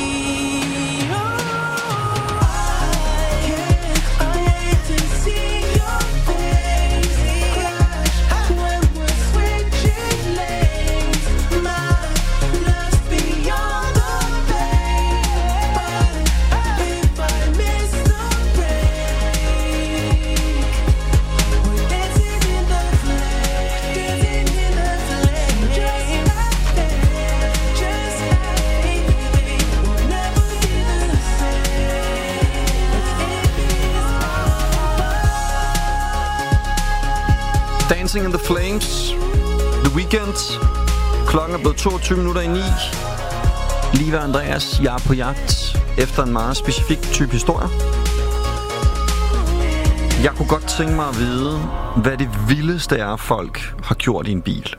Dancing in the Flames, The Weeknd. Klokken er blevet toogtyve minutter i ni. Liva og Andreas, jeg er på jagt efter en meget specifik type historie. Jeg kunne godt tænke mig at vide, hvad det vildeste er, folk har gjort i en bil.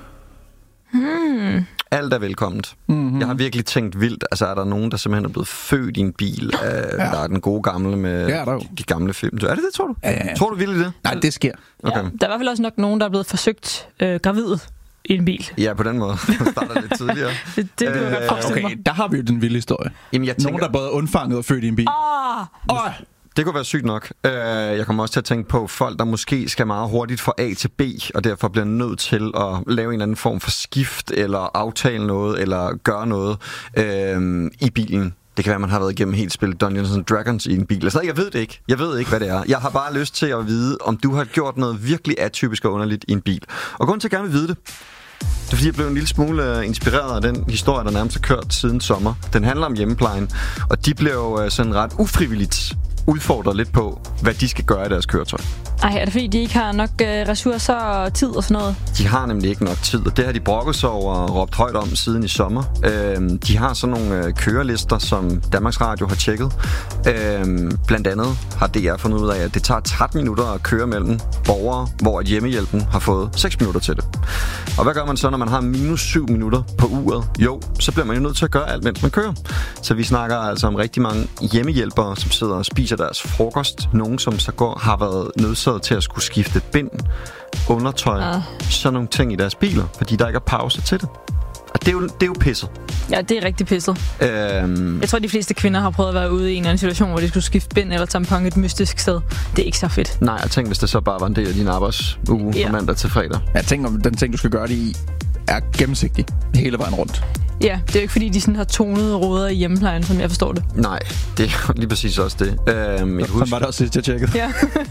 Hmm. Alt er velkomment. Mm-hmm. Jeg har virkelig tænkt vildt. Altså, er der nogen, der simpelthen er blevet født i en bil? Uh, ja. Der er den gode gamle med ja, de, de gamle film. Er det det, tror du? Ja, ja, ja. Tror du virkelig det? Nej, det sker. Okay. Ja, der er i hvert fald også nok nogen, der er blevet forsøgt øh, gravid i en bil. Ja, på den måde. Det starter lidt tidligere. det det kan jeg godt forestille mig. Okay, der har vi jo den vilde historie. Jamen, jeg tænker... Nogen, der både er undfanget og født i en bil. Åh! Oh! Det kunne være sygt nok. Uh, jeg kommer også til at tænke på folk, der måske skal meget hurtigt fra A til B, og derfor bliver nødt til at lave en eller anden form for skift, eller aftale noget, eller gøre noget uh, i bilen. Det kan være, man har været igennem helt spillet Dungeons and Dragons i en bil. Altså, jeg ved det ikke. Jeg ved ikke, hvad det er. Jeg har bare lyst til at vide, om du har gjort noget virkelig atypisk og underligt i en bil. Og grunden til, at jeg gerne vil vide det, det er fordi, jeg blev en lille smule uh, inspireret af den historie, der nærmest har kørt siden sommer. Den handler om hjemmeplejen, og de blev uh, sådan ret ufrivilligt udfordret lidt på, hvad de skal gøre i deres køretøj. Ej, er det fordi, de ikke har nok øh, ressourcer og tid og sådan noget? De har nemlig ikke nok tid, og det har de brokket sig over og råbt højt om siden i sommer. Øhm, de har sådan nogle øh, kørelister, som Danmarks Radio har tjekket. Øhm, blandt andet har D R fundet ud af, at det tager tretten minutter at køre mellem borgere, hvor hjemmehjælpen har fået seks minutter til det. Og hvad gør man så, når man har minus syv minutter på uret? Jo, så bliver man jo nødt til at gøre alt, mens man kører. Så vi snakker altså om rigtig mange hjemmehjælpere, som sidder og spiser deres frokost. Nogen, som så går, har været nødsaget til at skulle skifte bind, undertøj, ah. sådan nogle ting i deres biler, fordi der ikke er pause til det. Og det er jo, det er jo pisset. Ja, det er rigtig pisset. Øhm... Jeg tror, de fleste kvinder har prøvet at være ude i en eller anden situation, hvor de skulle skifte bind eller tampon et mystisk sted. Det er ikke så fedt. Nej, jeg tænker, hvis det så bare var en del af din arbejdsuge ja. fra mandag til fredag. Jeg tænker, om den ting, du skal gøre det i, er gennemsigtig hele vejen rundt. Ja, det er jo ikke fordi, de sådan har tonede ruder i hjemmeplejen, som jeg forstår det. Nej, det er lige præcis også det. Øhm, jeg husker, var det også sidst, jeg tjekkede. Ja.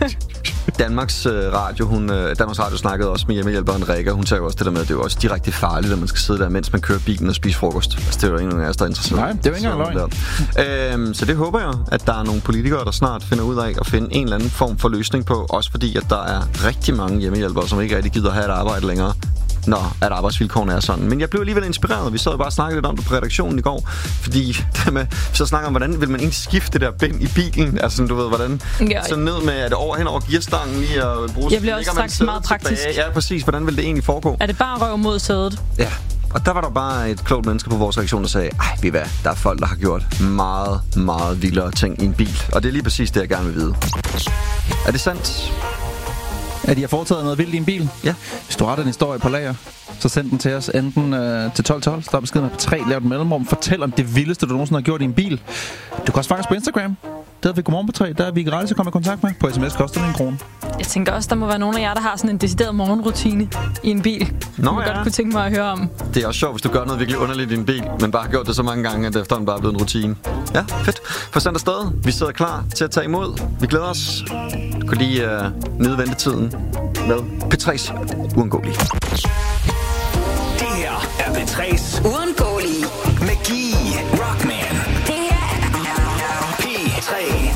Danmarks øh, Radio, hun, øh, Danmarks Radio snakkede også med hjemmehjælperen Rikke. Hun sagde jo også det der med, at det er jo også direkte farligt, at man skal sidde der, mens man kører bilen og spiser frokost. Altså, det er jo ingen af os, der er interesseret. Nej, det er jo ikke engang løgn. Øhm, så det håber jeg, at der er nogle politikere, der snart finder ud af at finde en eller anden form for løsning på. Også fordi, at der er rigtig mange hjemmehjælpere, som ikke rigtig gider at have et arbejde længere, når at arbejdsvilkårene er sådan. Men jeg blev alligevel inspireret. Vi sad jo bare og snakkede lidt om det på redaktionen i går. Fordi det med, så snakker om, hvordan vil man egentlig skifte det der bind i bilen? Altså, du ved, hvordan ja, så ned med, er det over hen over gearstangen lige at bruge... Jeg bliver også straks meget praktisk. Tilbage. Ja, præcis. Hvordan vil det egentlig foregå? Er det bare røv mod sædet? Ja. Og der var der bare et klogt menneske på vores redaktion, der sagde, ej, ved hvad, der er folk, der har gjort meget, meget vildere ting i en bil. Og det er lige præcis det, jeg gerne vil vide. Er det sandt? At I har foretaget noget vildt i en bil? Ja. Hvis du har den historie på lager, så send den til os enten øh, til tolv tolv. Stop beskeden på tre, lav den mellemrum. Fortæl om det vildeste, du nogensinde har gjort i en bil. Du kan også fange os på Instagram. Der er vi Godmorgen på tre. Der er vi gratis at komme i kontakt med. På sms koster det en krone. Jeg tænker også, der må være nogle af jer, der har sådan en decideret morgenrutine i en bil. Nå, man ja. godt kunne tænke mig at høre om. Det er også sjovt, hvis du gør noget virkelig underligt i en bil, men bare har gjort det så mange gange, at det efterhånden bare er blevet en rutine. Ja, fedt. Forstand afsted. Vi sidder klar til at tage imod. Vi glæder os. Du kan lige uh, nyde ventetiden med P tre's Uundgåelige. Det her er P tre's Uundgåelige med Guy Rockman. Det her er P tre.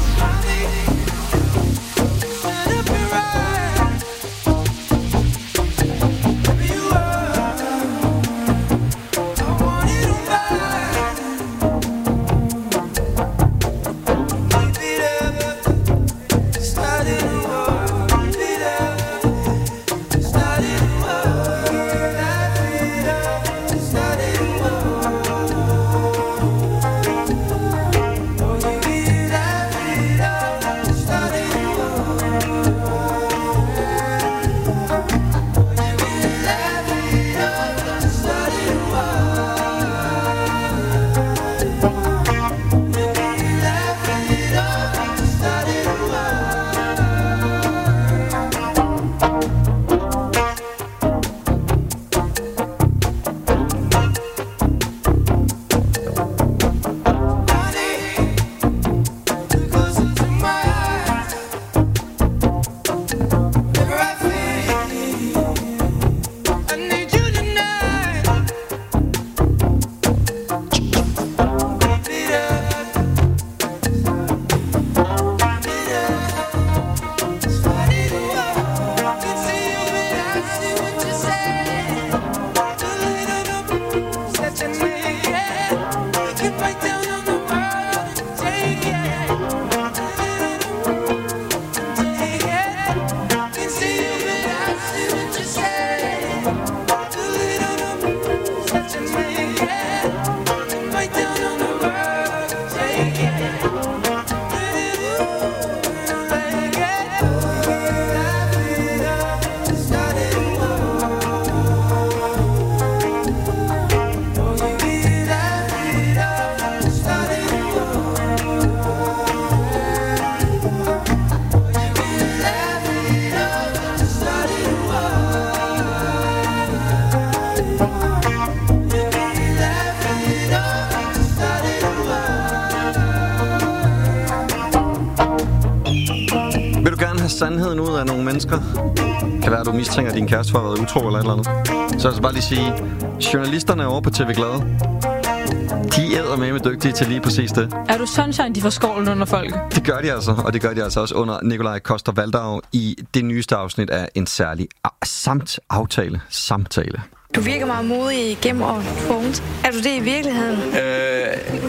Sandheden ud af nogle mennesker. Kan være, at du mistænker, at din kæreste har været utro eller et eller andet. Så jeg skal bare lige sige, journalisterne over på T V Glade, de æder med med dygtige til lige præcis det. Er du sunshine, de får skålen under folk? Det gør de altså, og det gør de altså også under Nikolaj Coster-Waldau i det nyeste afsnit af En Særlig samt aftale. Samtale. Du virker meget modig gennem og punkt. Er du det i virkeligheden? Øh...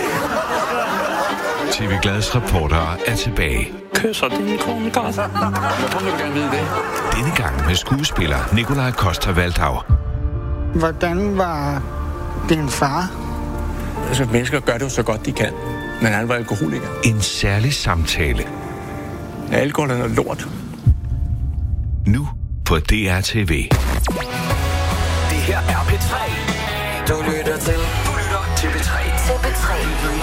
T V Glades reportere er tilbage. Kysser din kone godt. Hvorfor vil du gerne vide det? Denne gang med skuespiller Nikolaj Coster-Waldau. Hvordan var din far? Altså, mennesker gør det jo så godt, de kan. Men han var alkoholiker. En særlig samtale. Ja, alkohol er noget lort. Nu på D R T V. Det her er P tre. Du lytter til. Du lytter til P tre. Til P tre.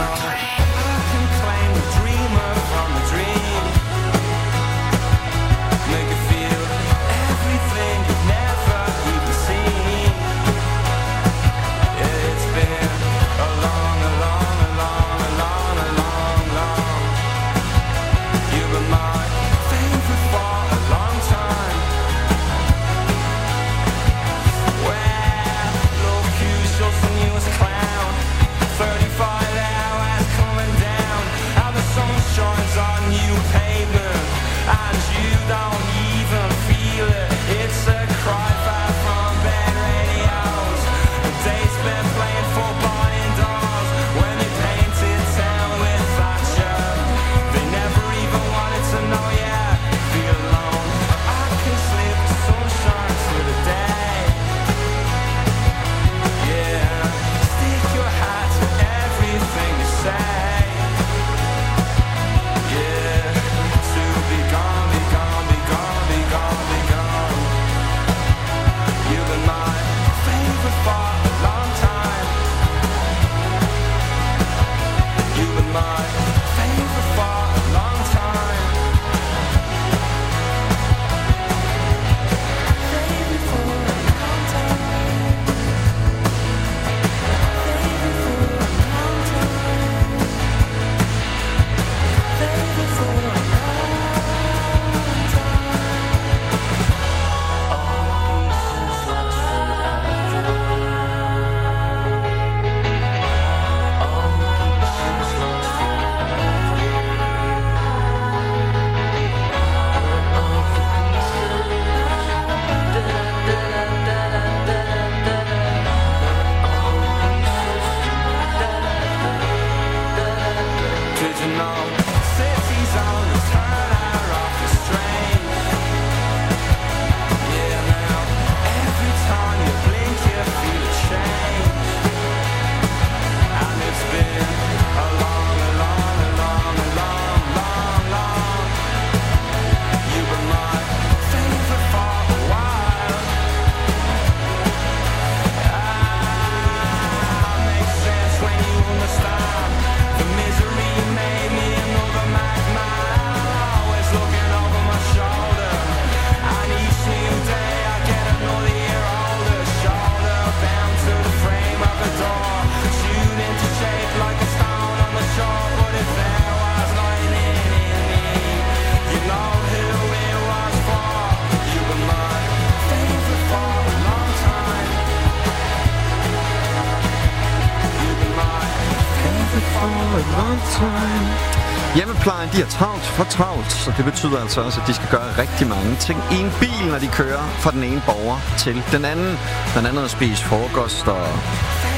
Hjemmeplejen, de er travlt for travlt, så det betyder altså også, at de skal gøre rigtig mange ting i en bil, når de kører fra den ene borger til den anden. Blandt andet at spise frokost og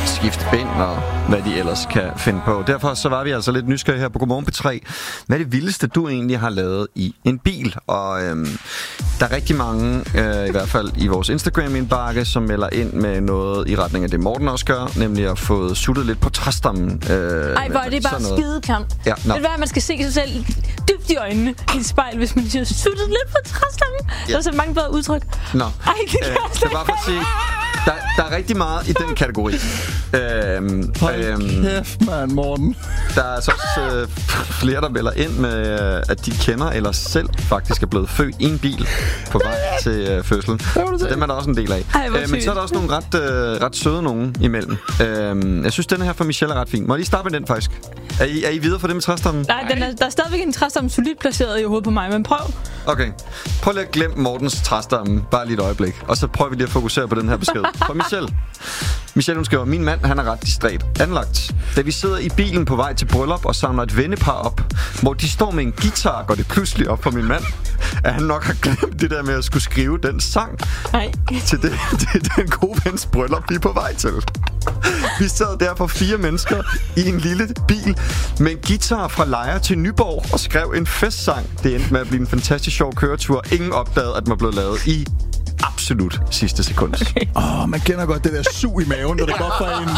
skifte bind og hvad de ellers kan finde på. Derfor så var vi altså lidt nysgerrige her på Godmorgen P tre. Hvad er det vildeste, du egentlig har lavet i en bil? Og øhm, der er rigtig mange, øh, i hvert fald i vores Instagram-indbakke, som melder ind med noget i retning af det, Morten også gør, nemlig at få suttet lidt på træstammen. Øh, Ej, hvor er det bare skideklamt. Ja, no. Ved du hvad, man skal se sig selv dybt i øjnene i et spejl, hvis man siger, suttet lidt på træstammen. Ja. Der er så mange bedre udtryk. Nå, Ej, det kan øh, det var for at sige, der, der er rigtig meget i den kategori. Øhm, Hold øhm, kæft, man, Morten. Der er så også øh, flere, der melder ind med, øh, at de kender eller selv faktisk er blevet født i en bil på vej til øh, fødslen. Så dem er der også en del af. Ej, øh, men så er der også nogle ret, øh, ret søde nogen imellem. Øh, jeg synes, denne her fra Michelle er ret fin. Må jeg lige starte med den, faktisk? Er I, er I videre for det med træstammen? Nej, den er, der er stadigvæk en træstamme solidt placeret i hovedet på mig, men prøv. Okay. Prøv lige at glemme Mortens træstamme bare lige et øjeblik. Og så prøver vi lige at fokusere på den her besked fra Michelle. Michelle, hun skriver, min mand, han er ret distræt. Anlagt. Da vi sidder i bilen på vej til bryllup og samler et vennepar op, hvor de står med en guitar, går det pludselig op for min mand, at han nok har glemt det der med at skulle skrive den sang Nej. til det, det, den gode vens bryllup, vi er på vej til. Vi sad derfor fire mennesker i en lille bil med en guitar fra Lejre til Nyborg og skrev en festsang. Det endte med at blive en fantastisk sjov køretur. Ingen opdagede, at den var blevet lavet i absolut sidste sekund. Åh, okay. oh, man kender godt det der sug i maven, når det går for en...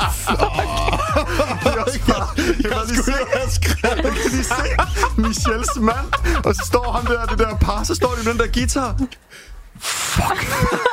Jeg skulle have skrevet. Jeg kan lige se Michelles mand, og så står han der, det der par, så står de med den der guitar. Fuck.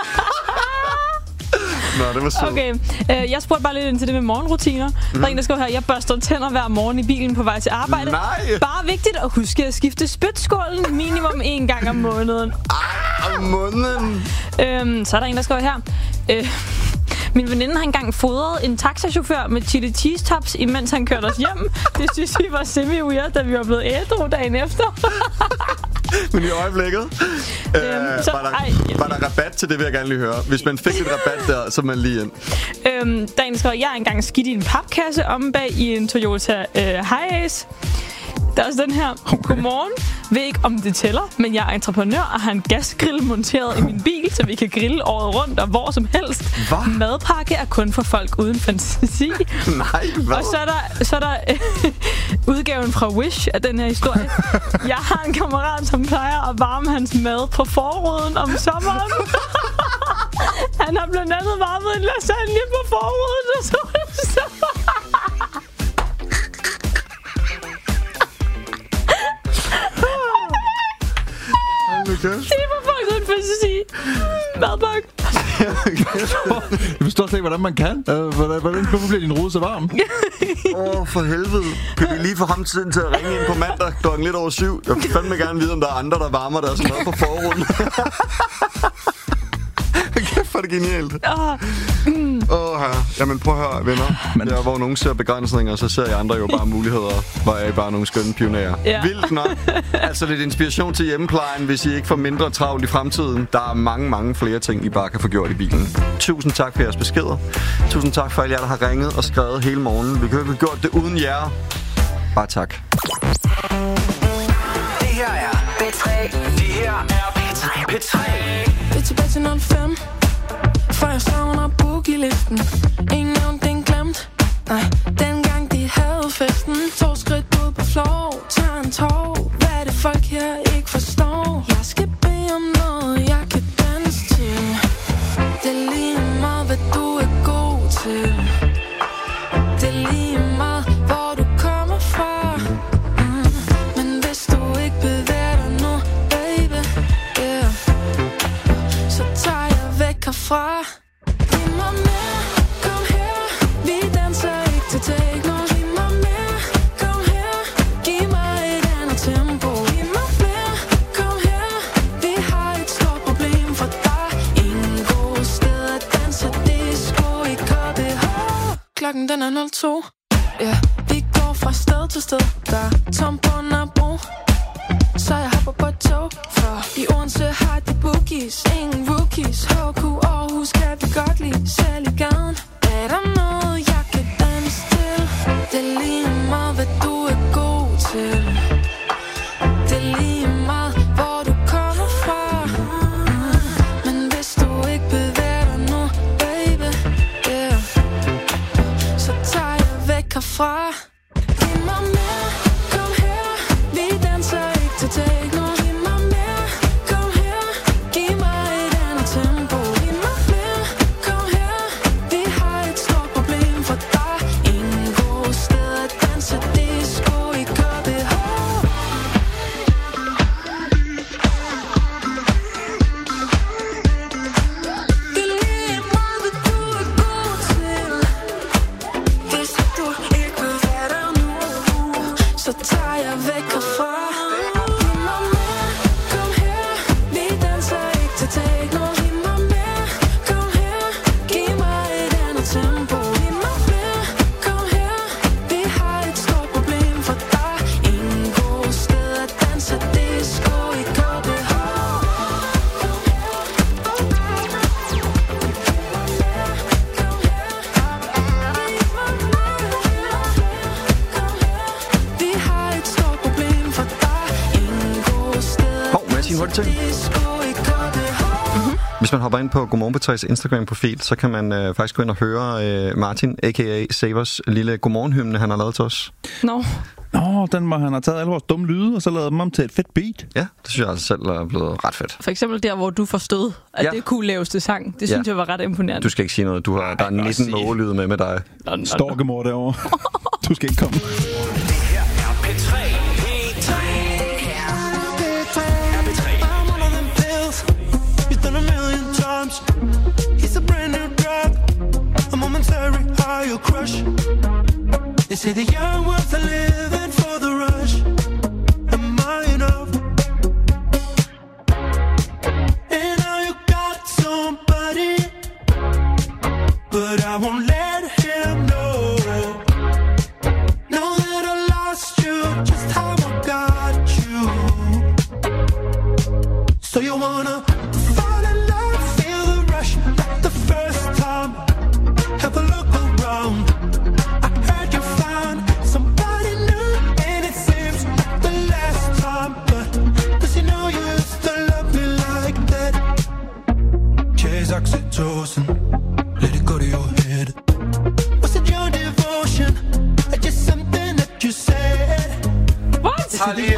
Nå, det var sødt. Okay, øh, jeg spurgte bare lidt ind til det med morgenrutiner. Mm. Der er en, der skriver her, jeg børster tænder hver morgen i bilen på vej til arbejde. Nej. Bare vigtigt at huske at skifte spytskålen minimum en gang om måneden. Ej, om måneden. Øhm, så er der en, der skriver her. Øh, min veninde har engang fodret en taxachauffør med chili cheese tops, imens han kørte os hjem. Det synes vi var semi-weird, da vi var blevet ædru dagen efter. Men i øjeblikket øhm, øh, så, var, der, ej, var der rabat til det, vil jeg gerne lige høre. Hvis man fik et rabat der, så er man lige ind. Øhm, der er en, skriver, jeg er engang skidt i en papkasse om bag i en Toyota øh, Hiace. Der er også den her. Okay. Godmorgen. Ved ikke, om det tæller, men jeg er entreprenør og har en gasgrill monteret i min bil, så vi kan grille året rundt og hvor som helst. Hva? Madpakke er kun for folk uden fantasi. Nej, hvad? Og så er der, så er der øh, udgaven fra Wish af den her historie. Jeg har en kammerat, som plejer at varme hans mad på forruden om sommeren. Han har blandt andet varmet en lasagne på forruden, og så så Okay. Det er for folk uden fantasi. Madpakke. Jeg forstår slet ikke, hvordan man kan. Hvordan, hvordan bliver din rude så varm? Åh, oh, for helvede. Kan vi lige få ham tiden til at ringe ind på mandag klokken lidt over syv? Jeg vil fandme gerne vide, om der er andre, der varmer deres mad på forruden. Kæft, hvor er det genialt. Åh, mm. oh, her. Jamen, prøv at høre, venner. Men... Der, hvor nogen ser begrænsninger, så ser jeg andre jo bare muligheder, hvor jeg er bare nogle skønne pionerer. Ja. Vildt nok. Altså lidt inspiration til hjemmeplejen, hvis I ikke får mindre travlt i fremtiden. Der er mange, mange flere ting, I bare kan få gjort i bilen. Tusind tak for jeres beskeder. Tusind tak for alle jer, der har ringet og skrevet hele morgenen. Vi kan jo ikke have gjort det uden jer. Bare tak. Det her er P tre. Det her er P tre. P tre. Det er tilbage til nul fem, for jeg savner boogie-listen. Ingen nævnt, den glemt. Nej, dengang de havde festen. To skridt ud på floor, tager en tår. Hvad er det folk her ikke forstår? Jeg skal bede om noget, jeg kan danse til. Det er lige meget, hvad du er god til. Det er lige meget, hvor du kommer fra. mm. Men hvis du ikke bevæger dig nu, baby, yeah, så tager jeg væk herfra. Giv mig mere, kom her. Vi danser ikke til techno. Giv mig mere, kom her. Giv mig et andet tempo. Giv mig mere, kom her. Vi har et stort problem, for der er ingen gode steder at danse disco i K B H. Klokken den er nul to. Ja, yeah, vi går fra sted til sted. Der er tom på Nørrebro, så jeg hopper på et tog. For i Odense har de bookies, ingen rookies. H Q Aarhus kan vi godt lide. Selv i gaden er der noget, jeg kan danse til. Det er lige meget, hvad du er god til. Det er lige meget, hvor du kommer fra. Men hvis du ikke bevæger dig nu, baby, yeah, en hurtig ting. Mm-hmm. Hvis man hopper ind på Godmorgen P tre's Instagram-profil, så kan man øh, faktisk gå ind og høre øh, Martin, a k a. Savers, lille godmorgenhymne, han har lavet til os. Nå. Nå, den var han har taget alle vores dumme lyde, og så lavede dem om til et fedt beat. Ja, det synes jeg altså selv er blevet ret fedt. For eksempel der, hvor du forstod, at ja. det kunne laves til sang. Det synes ja. jeg var ret imponerende. Du skal ikke sige noget. Du har, der er nitten målelyde med med dig. Storkemor derovre. Du skal ikke komme. It's a brand new drug, a momentary high or crush. They say the young ones are living for the rush. Am I enough? And now you got somebody, but I won't let him know. Know that I lost you, just how I got you. So you wanna fall in love, feel the rush like the first time. Have a look around. I heard you found somebody new, and it seems like the last time. But does you know you used to love me like that? Chase oxytocin, let it go to your head. Was it your devotion, or just something that you said? What?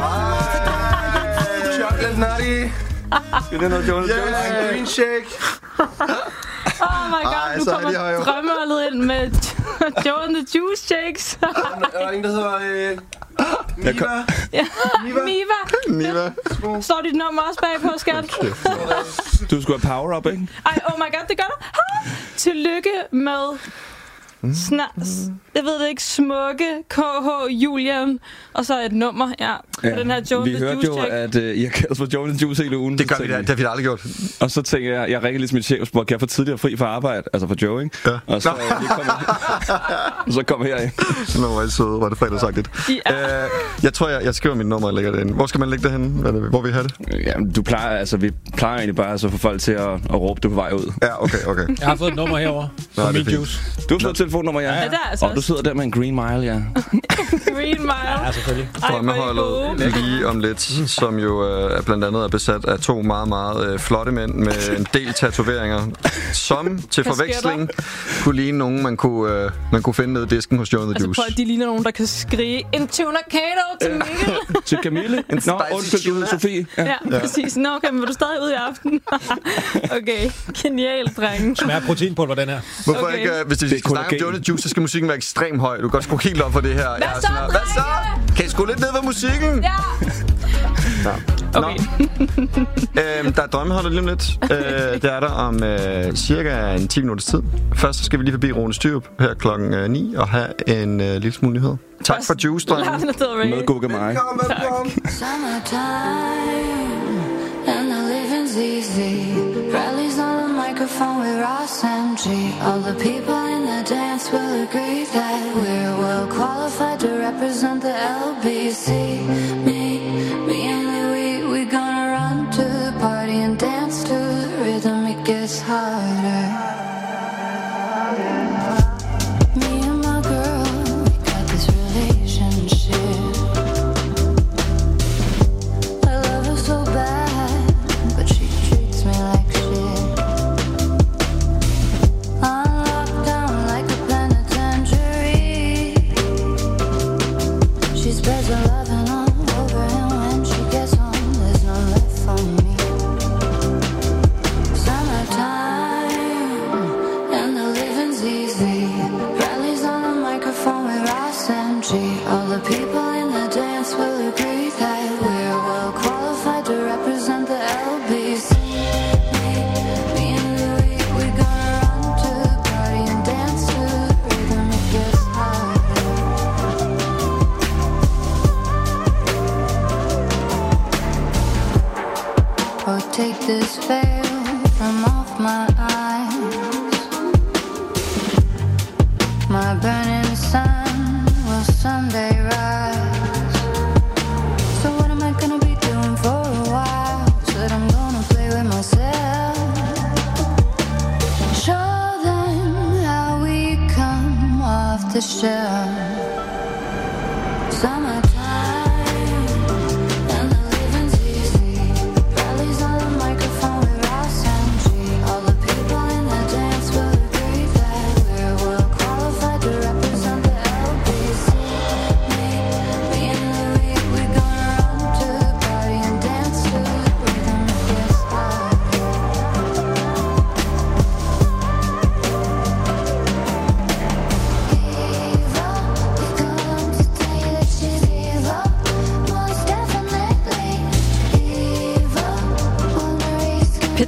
Chocolate nutty. Skal det noget Jonas Jones? Yeah. Green shake. Oh my god, Ej, nu kommer drømmeholdet ind med Joe and the Juice Shakes. Der er en, der hedder øh, Miva. Ja. Miva. Miva. Miva. Står dit nummer også bagpå, skat? Du skulle have power up, ikke? Ej, oh my god, det gør du. Tillykke med snart, jeg ved det ikke, smukke K H Julian, og så et nummer, ja, på ja, den her Joe vi the hørte Juice jo, check. at uh, I har kaldt for Joe the Juice hele ugen. Det gør vi da, det har vi da aldrig gjort. Og så tænker jeg, jeg ringer lige til min chef og spørger, kan jeg få tidligere fri fra arbejde? Altså for Joe, ikke? Ja. Og så lige kommer og så kommer her, ikke? Nå, hvor er det søde, hvor er det fredagsagtigt. Ja. Uh, jeg tror, jeg, jeg skriver mit nummer og lægger det ind. Hvor skal man lægge det henne? Hvor vil I have det? Jamen, du plejer, altså, vi plejer egentlig bare at få folk til at, at råbe det på vej ud. Ja, okay, okay. Jeg har fået et nummer herovre. Nå, min Juice. Du har fået et telefonnummer, ja. Ja, der altså og du sidder der med en Green Mile, ja. Green Mile. Ja, selvfølgelig. Drømmeholdet lige om lidt, som jo øh, blandt andet er besat af to meget, meget øh, flotte mænd med en del tatoveringer, som til forveksling kunne ligne nogen, man kunne, øh, man kunne finde nede i disken hos Joe and the altså, Juice. Altså, de ligner nogen, der kan skrige en tuna kato til Mikkel. Til Camille. Nå, undskyld, Sofie. Ja, ja, ja, præcis. Nå, okay, men vil du stadig ud i aften? Okay, genial, drenge. Smager proteinpulver, den her. Hvorfor okay. ikke, hvis det, det skal snakke om Joe and the Juice, så skal musikken være ekstremt høj. Du kan godt skrue helt op for det her. Hvad ja, så, sådan, Hvad så? Kan I skrue lidt ned for musikken? Ja. Nå. Okay. øhm, der er drømmeholdet lige om lidt. øh, det er der om øh, cirka en ti minutters tid. Først så skal vi lige forbi Rune Styrup her klokken øh, ni og have en øh, lille smule nyhed. Tak for Juice, drenge. Med Google mig. And the living's easy. Rallies on the microphone with Ross M G. All the people in the dance will agree that we're well qualified to represent the L B C. Me, me and Louis, we gonna run to the party and dance to the rhythm. It gets harder. Me and my girl, we got this relationship. I love her so bad, but she treats me like shit. I'm locked down like a penitentiary. She spreads her loving all over, and when she gets home, there's no left for me. Summertime, and the living's easy. Rallies on the microphone with Ross M G. All the people in the dance will agree that we're well qualified to represent the L B C. Me, me and Louis, we gonna run to the party and dance to the rhythm. It gets harder. Oh, take this veil from off my eyes. My burning sun will someday rise. So what am I gonna be doing for a while? Said I'm gonna play with myself. Show them how we come off the shelf. Summertime, and the living's easy.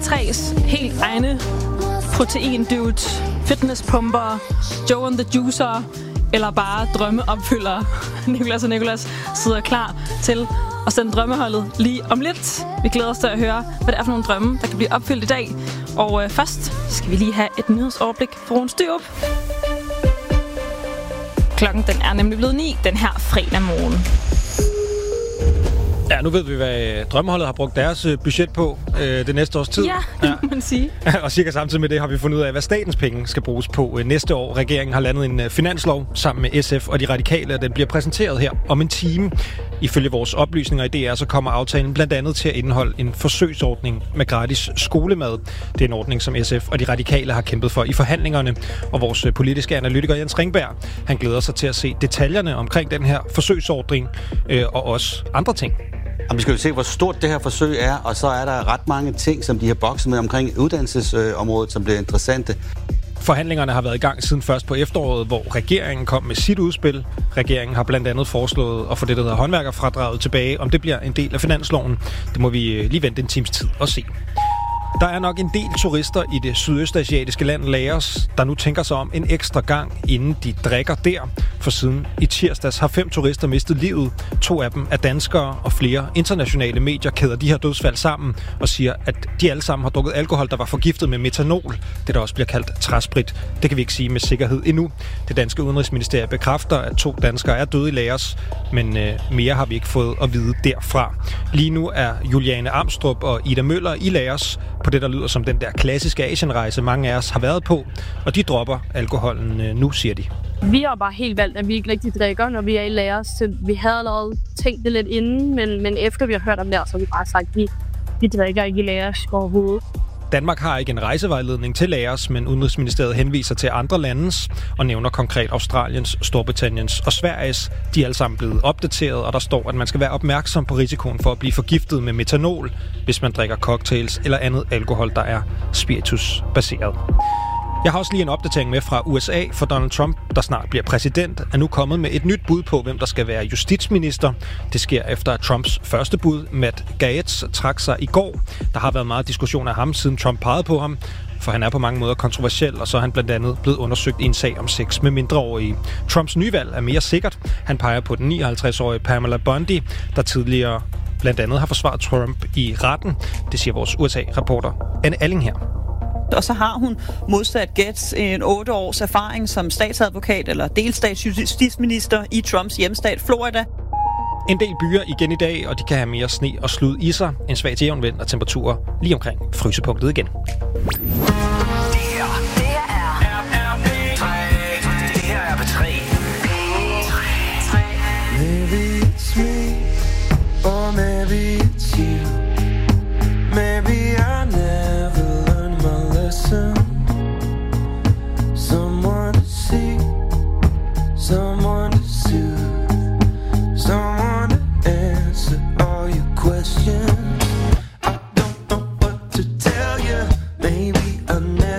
tre's helt egne protein-dudes, fitnesspumper, Joe and the Juicer, eller bare drømmeopfyldere. Nicolas og Nicolas sidder klar til at sende drømmeholdet lige om lidt. Vi glæder os til at høre, hvad det er for nogle drømme, der kan blive opfyldt i dag. Og øh, først skal vi lige have et nyhedsoverblik fra Rune Styrup. Klokken den er nemlig blevet ni den her fredag morgen. Ja, nu ved vi, hvad drømmeholdet har brugt deres budget på øh, det næste års tid. Ja, det ja. må man sige. Og cirka samtidig med det har vi fundet ud af, hvad statens penge skal bruges på øh, næste år. Regeringen har landet en øh, finanslov sammen med S F og de radikale, og den bliver præsenteret her om en time. Ifølge vores oplysninger i D R, så kommer aftalen blandt andet til at indeholde en forsøgsordning med gratis skolemad. Det er en ordning, som S F og de radikale har kæmpet for i forhandlingerne. Og vores øh, politiske analytiker Jens Ringberg, han glæder sig til at se detaljerne omkring den her forsøgsordning øh, og også andre ting. Og vi skal jo se, hvor stort det her forsøg er, og så er der ret mange ting, som de har bokset med omkring uddannelsesområdet, som bliver interessante. Forhandlingerne har været i gang siden først på efteråret, hvor regeringen kom med sit udspil. Regeringen har blandt andet foreslået at få det, der hedder håndværkerfradraget tilbage. Om det bliver en del af finansloven, det må vi lige vente en times tid og se. Der er nok en del turister i det sydøstasiatiske land Laos, der nu tænker sig om en ekstra gang, inden de drikker der. For siden i tirsdags har fem turister mistet livet. To af dem er danskere, og flere internationale medier kæder de her dødsfald sammen og siger, at de alle sammen har drukket alkohol, der var forgiftet med metanol. Det, der også bliver kaldt træsprit. Det kan vi ikke sige med sikkerhed endnu. Det danske udenrigsministerium bekræfter, at to danskere er døde i Laos, men øh, mere har vi ikke fået at vide derfra. Lige nu er Juliane Amstrup og Ida Møller i Laos på det, der lyder som den der klassiske Asienrejse, mange af os har været på, og de dropper alkoholen øh, nu, siger de. Vi har bare helt valgt, at vi ikke rigtig drikker, når vi er i Laos. Vi havde allerede tænkt det lidt inden, men, men efter vi har hørt om det, så har vi bare sagt, at vi, vi drikker ikke i Laos overhovedet. Danmark har ikke en rejsevejledning til Laos, men Udenrigsministeriet henviser til andre landes og nævner konkret Australiens, Storbritanniens og Sveriges. De er alle sammen blevet opdateret, og der står, at man skal være opmærksom på risikoen for at blive forgiftet med metanol, hvis man drikker cocktails eller andet alkohol, der er spiritusbaseret. Jeg har også lige en opdatering med fra U S A, for Donald Trump, der snart bliver præsident, er nu kommet med et nyt bud på, hvem der skal være justitsminister. Det sker efter, at Trumps første bud, Matt Gaetz, trak sig i går. Der har været meget diskussion af ham, siden Trump pegede på ham, for han er på mange måder kontroversiel, og så er han blandt andet blevet undersøgt i en sag om sex med mindreårige. Trumps nyvalg er mere sikkert. Han peger på den nioghalvtreds-årige Pamela Bondi, der tidligere blandt andet har forsvaret Trump i retten. Det siger vores U S A-reporter Anne Alling her. Og så har hun modsat Gaetz en otte års erfaring som statsadvokat eller delstatsjustitsminister i Trumps hjemstat Florida. En del byer igen i dag, og de kan have mere sne og slud i sig. En svag til jævn vind og temperaturer lige omkring frysepunktet igen. Maybe it's me, or maybe it's you. Maybe I never learned my lesson. Someone to see, someone to soothe, someone to answer all your questions. I don't know what to tell you. Maybe I never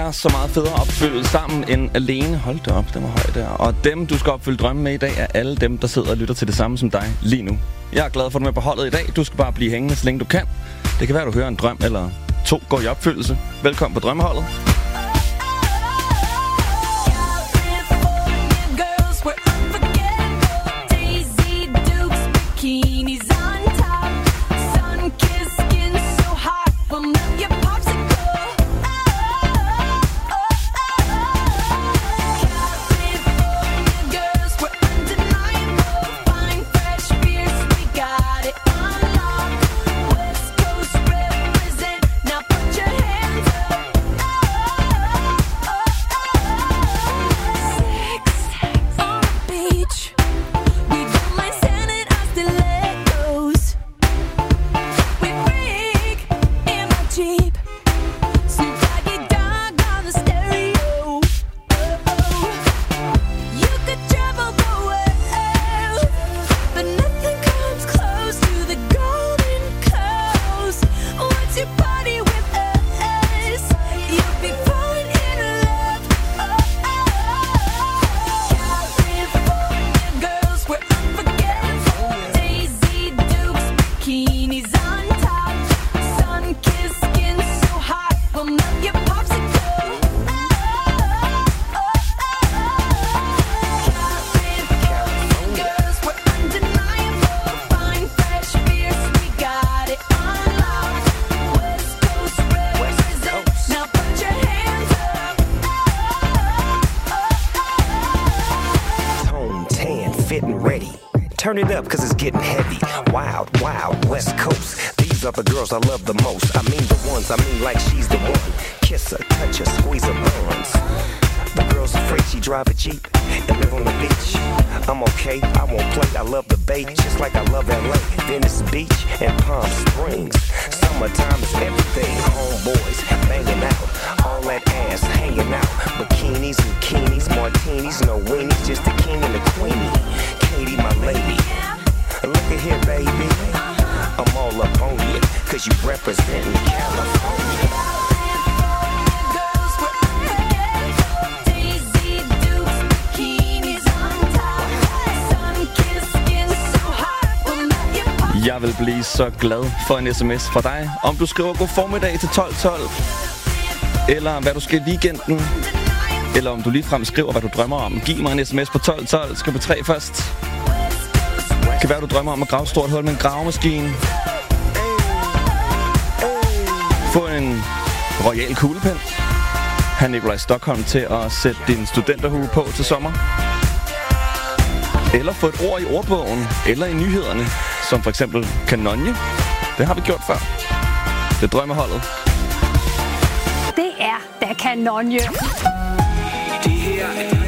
er så meget federe at opfylde sammen end alene. Hold da op, den var høj der. Og dem, du skal opfylde drømme med i dag, er alle dem, der sidder og lytter til det samme som dig lige nu. Jeg er glad for, at du er med på holdet i dag. Du skal bare blive hængende, så længe du kan. Det kan være, at du hører en drøm eller to går i opfyldelse. Velkommen på Drømmeholdet. Turn it up, cause it's getting heavy. Wild, wild, West Coast. These are the girls I love the most. I mean the ones, I mean like she's the one. Kiss her, touch her, squeeze her bones. The girl's afraid she drive a Jeep and live on the beach. I'm okay, I won't play, I love the bay, just like I love L A, Venice Beach and Palm Springs. Summertime is everything, homeboys banging out, all that ass hanging out. Bikinis, bikinis, martinis, no weenies, just the king and the queenie. Katie, my lady, look at here, baby, I'm all up on you, cause you representing California. Jeg vil blive så glad for en sms fra dig, om du skriver god formiddag til tolv tolv, eller hvad du skal i weekenden, eller om du ligefrem skriver, hvad du drømmer om. Giv mig en sms på tolv tolv, skal på tre først. Det kan være, du drømmer om at grave et stort hul med en gravemaskine. Få en royal kuglepen. Ha' Nikolaj Stockholm til at sætte din studenterhue på til sommer. Eller få et ord i ordbogen, eller i nyhederne, som for eksempel kanonje. Det har vi gjort før. Det er Drømmeholdet. Det er da kanonje. Det her er